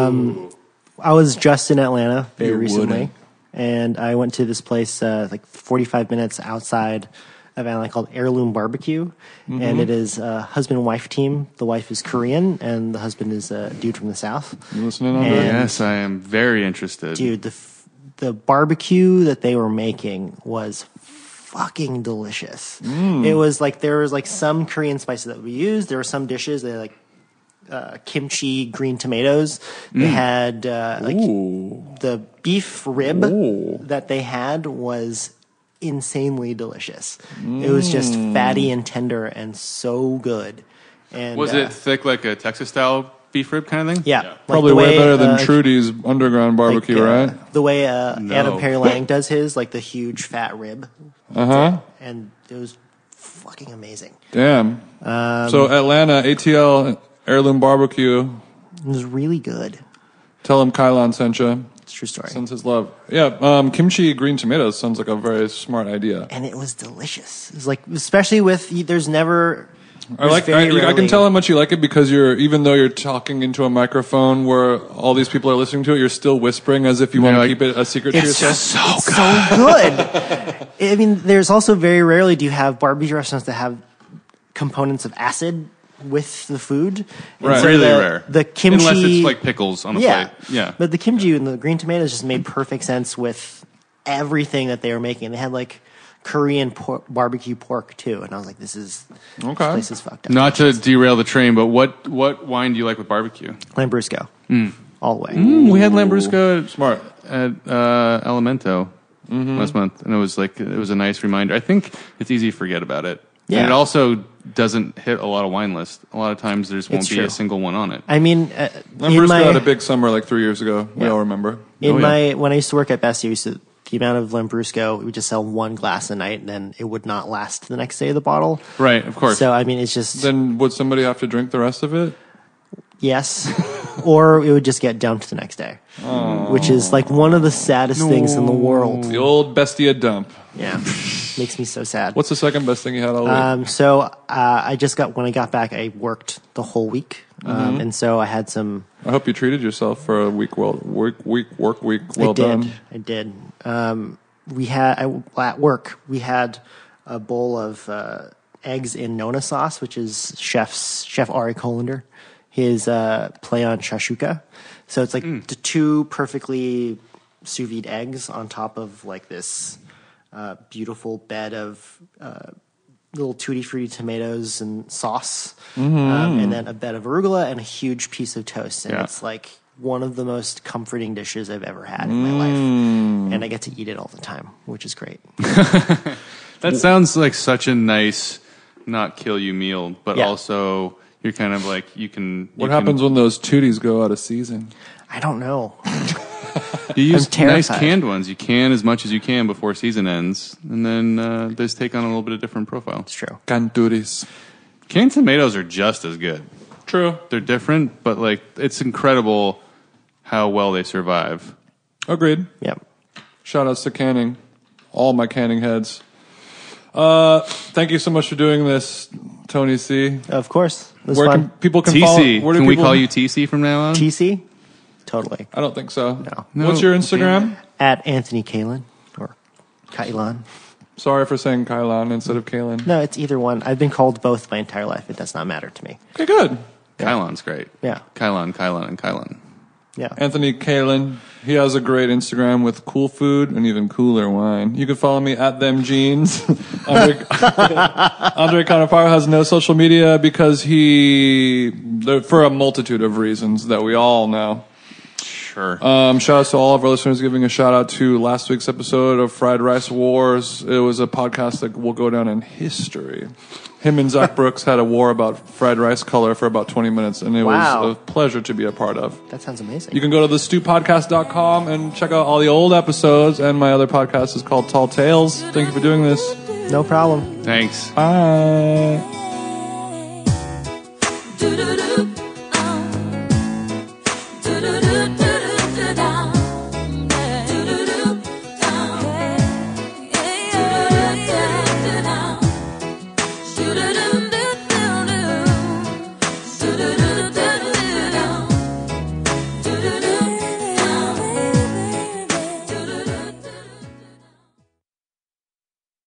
[SPEAKER 5] I was just in Atlanta very
[SPEAKER 3] You
[SPEAKER 5] recently,
[SPEAKER 3] wouldn't.
[SPEAKER 5] and I went to this place like 45 minutes outside of Atlanta called Heirloom Barbecue, and it is a husband-wife team. The wife is Korean, and the husband is a dude from the South.
[SPEAKER 3] You listening on
[SPEAKER 5] And-
[SPEAKER 3] that?
[SPEAKER 4] Yes, I am very interested.
[SPEAKER 5] Dude, the barbecue that they were making was fucking delicious. It was like there was like some Korean spices that we used. There were some dishes they like kimchi, green tomatoes. They had like the beef rib that they had was insanely delicious. It was just fatty and tender and so good. And
[SPEAKER 4] Was it thick like a Texas style beef rib kind of thing?
[SPEAKER 5] Yeah, like
[SPEAKER 3] Probably
[SPEAKER 5] the
[SPEAKER 3] way
[SPEAKER 5] way,
[SPEAKER 3] better than Trudy's underground barbecue, right?
[SPEAKER 5] The way Adam Perry Lang does his, like the huge fat rib, and it was fucking amazing.
[SPEAKER 3] Damn. So Atlanta, ATL Heirloom Barbecue.
[SPEAKER 5] It was really good.
[SPEAKER 3] Tell him Kylon sent you.
[SPEAKER 5] It's a true story.
[SPEAKER 3] Sends his love. Yeah, kimchi green tomatoes sounds like a very smart idea.
[SPEAKER 5] And it was delicious. It's like, especially with, there's never.
[SPEAKER 3] I can tell how much you like it because even though you're talking into a microphone where all these people are listening to it, you're still whispering as if you want to keep it a secret to
[SPEAKER 5] It's
[SPEAKER 3] yourself.
[SPEAKER 5] just so good. I mean, there's also very rarely do you have barbecue restaurants that have components of acid with the food. And
[SPEAKER 3] Right.
[SPEAKER 4] Really rare.
[SPEAKER 5] The kimchi,
[SPEAKER 4] Unless it's like pickles on a plate. Yeah.
[SPEAKER 5] But the kimchi and the green tomatoes just made perfect sense with everything that they were making. They had like Korean barbecue pork too, and I was like, this place is fucked up.
[SPEAKER 4] Not to derail the train, but what wine do you like with barbecue?
[SPEAKER 5] Lambrusco, all the way.
[SPEAKER 4] We had Lambrusco
[SPEAKER 3] Smart.
[SPEAKER 4] at Elemento last month, and it was a nice reminder. I think it's easy to forget about it.
[SPEAKER 5] Yeah.
[SPEAKER 4] And it also doesn't hit a lot of wine lists. A lot of times there just won't
[SPEAKER 5] It's
[SPEAKER 4] be
[SPEAKER 5] true.
[SPEAKER 4] a single one on it.
[SPEAKER 5] I mean,
[SPEAKER 3] Lambrusco had a big summer like 3 years ago. We all remember.
[SPEAKER 5] when I used to work at Bessie, the amount of Lambrusco, we would just sell one glass a night, and then it would not last the next day of the bottle.
[SPEAKER 4] Right, of course.
[SPEAKER 5] So I mean, it's just
[SPEAKER 3] Then would somebody have to drink the rest of it?
[SPEAKER 5] yes, or it would just get dumped the next day, which is like one of the saddest things in the world.
[SPEAKER 3] The old Bestia dump.
[SPEAKER 5] Yeah, makes me so sad.
[SPEAKER 3] What's the second best thing you had all week?
[SPEAKER 5] So when I got back, I worked the whole week, and so I had some.
[SPEAKER 3] I hope you treated yourself for a work week. Well done.
[SPEAKER 5] I did. At work we had a bowl of eggs in Nona sauce, which is Chef Ari Colander, his play on shashuka. So it's like the two perfectly sous vide eggs on top of like this beautiful bed of little tutti frutti tomatoes and sauce, and then a bed of arugula and a huge piece of toast. And it's like one of the most comforting dishes I've ever had in my life. And I get to eat it all the time, which is great.
[SPEAKER 4] That sounds like such a nice, not kill you meal, but
[SPEAKER 5] Yeah.
[SPEAKER 4] also you're kind of like
[SPEAKER 3] What happens when those tooties go out of season?
[SPEAKER 5] I don't know.
[SPEAKER 4] You use nice
[SPEAKER 5] terrified.
[SPEAKER 4] canned ones. You can as much as you can before season ends, and then they just take on a little bit of different profile.
[SPEAKER 5] It's true.
[SPEAKER 3] Cantooties.
[SPEAKER 4] Canned tomatoes are just as good.
[SPEAKER 3] True.
[SPEAKER 4] They're different, but like it's incredible how well they survive.
[SPEAKER 3] Agreed.
[SPEAKER 5] Yep.
[SPEAKER 3] Shout outs to canning. All my canning heads. Thank you so much for doing this, Tony C.
[SPEAKER 5] Of course. It was
[SPEAKER 3] Where
[SPEAKER 5] fun.
[SPEAKER 3] can people follow?
[SPEAKER 4] TC.
[SPEAKER 3] Where do
[SPEAKER 4] Can we
[SPEAKER 3] people-
[SPEAKER 4] call you TC from now on?
[SPEAKER 5] TC? Totally.
[SPEAKER 3] I don't think so.
[SPEAKER 5] No.
[SPEAKER 3] What's your Instagram?
[SPEAKER 5] At Anthony Kalin or Kailan.
[SPEAKER 3] Sorry for saying Kylon instead of Kalen.
[SPEAKER 5] No, it's either one. I've been called both my entire life. It does not matter to me.
[SPEAKER 3] Okay, good.
[SPEAKER 4] Kylon's great.
[SPEAKER 5] Yeah.
[SPEAKER 4] Kylon, and Kylon.
[SPEAKER 5] Yeah.
[SPEAKER 3] Anthony Kalen. He has a great Instagram with cool food and even cooler wine. You can follow me at them jeans. Andre Conaparo has no social media because for a multitude of reasons that we all know.
[SPEAKER 4] Sure.
[SPEAKER 3] Shout outs to all of our listeners, giving a shout out to last week's episode of Fried Rice Wars. It was a podcast that will go down in history. Him and Zach Brooks had a war about fried rice color for about 20 minutes, and it
[SPEAKER 5] Wow.
[SPEAKER 3] was a pleasure to be a part of.
[SPEAKER 5] That sounds amazing.
[SPEAKER 3] You can go to thestewpodcast.com and check out all the old episodes, and my other podcast is called Tall Tales. Thank you for doing this.
[SPEAKER 5] No problem.
[SPEAKER 4] Thanks.
[SPEAKER 3] Bye.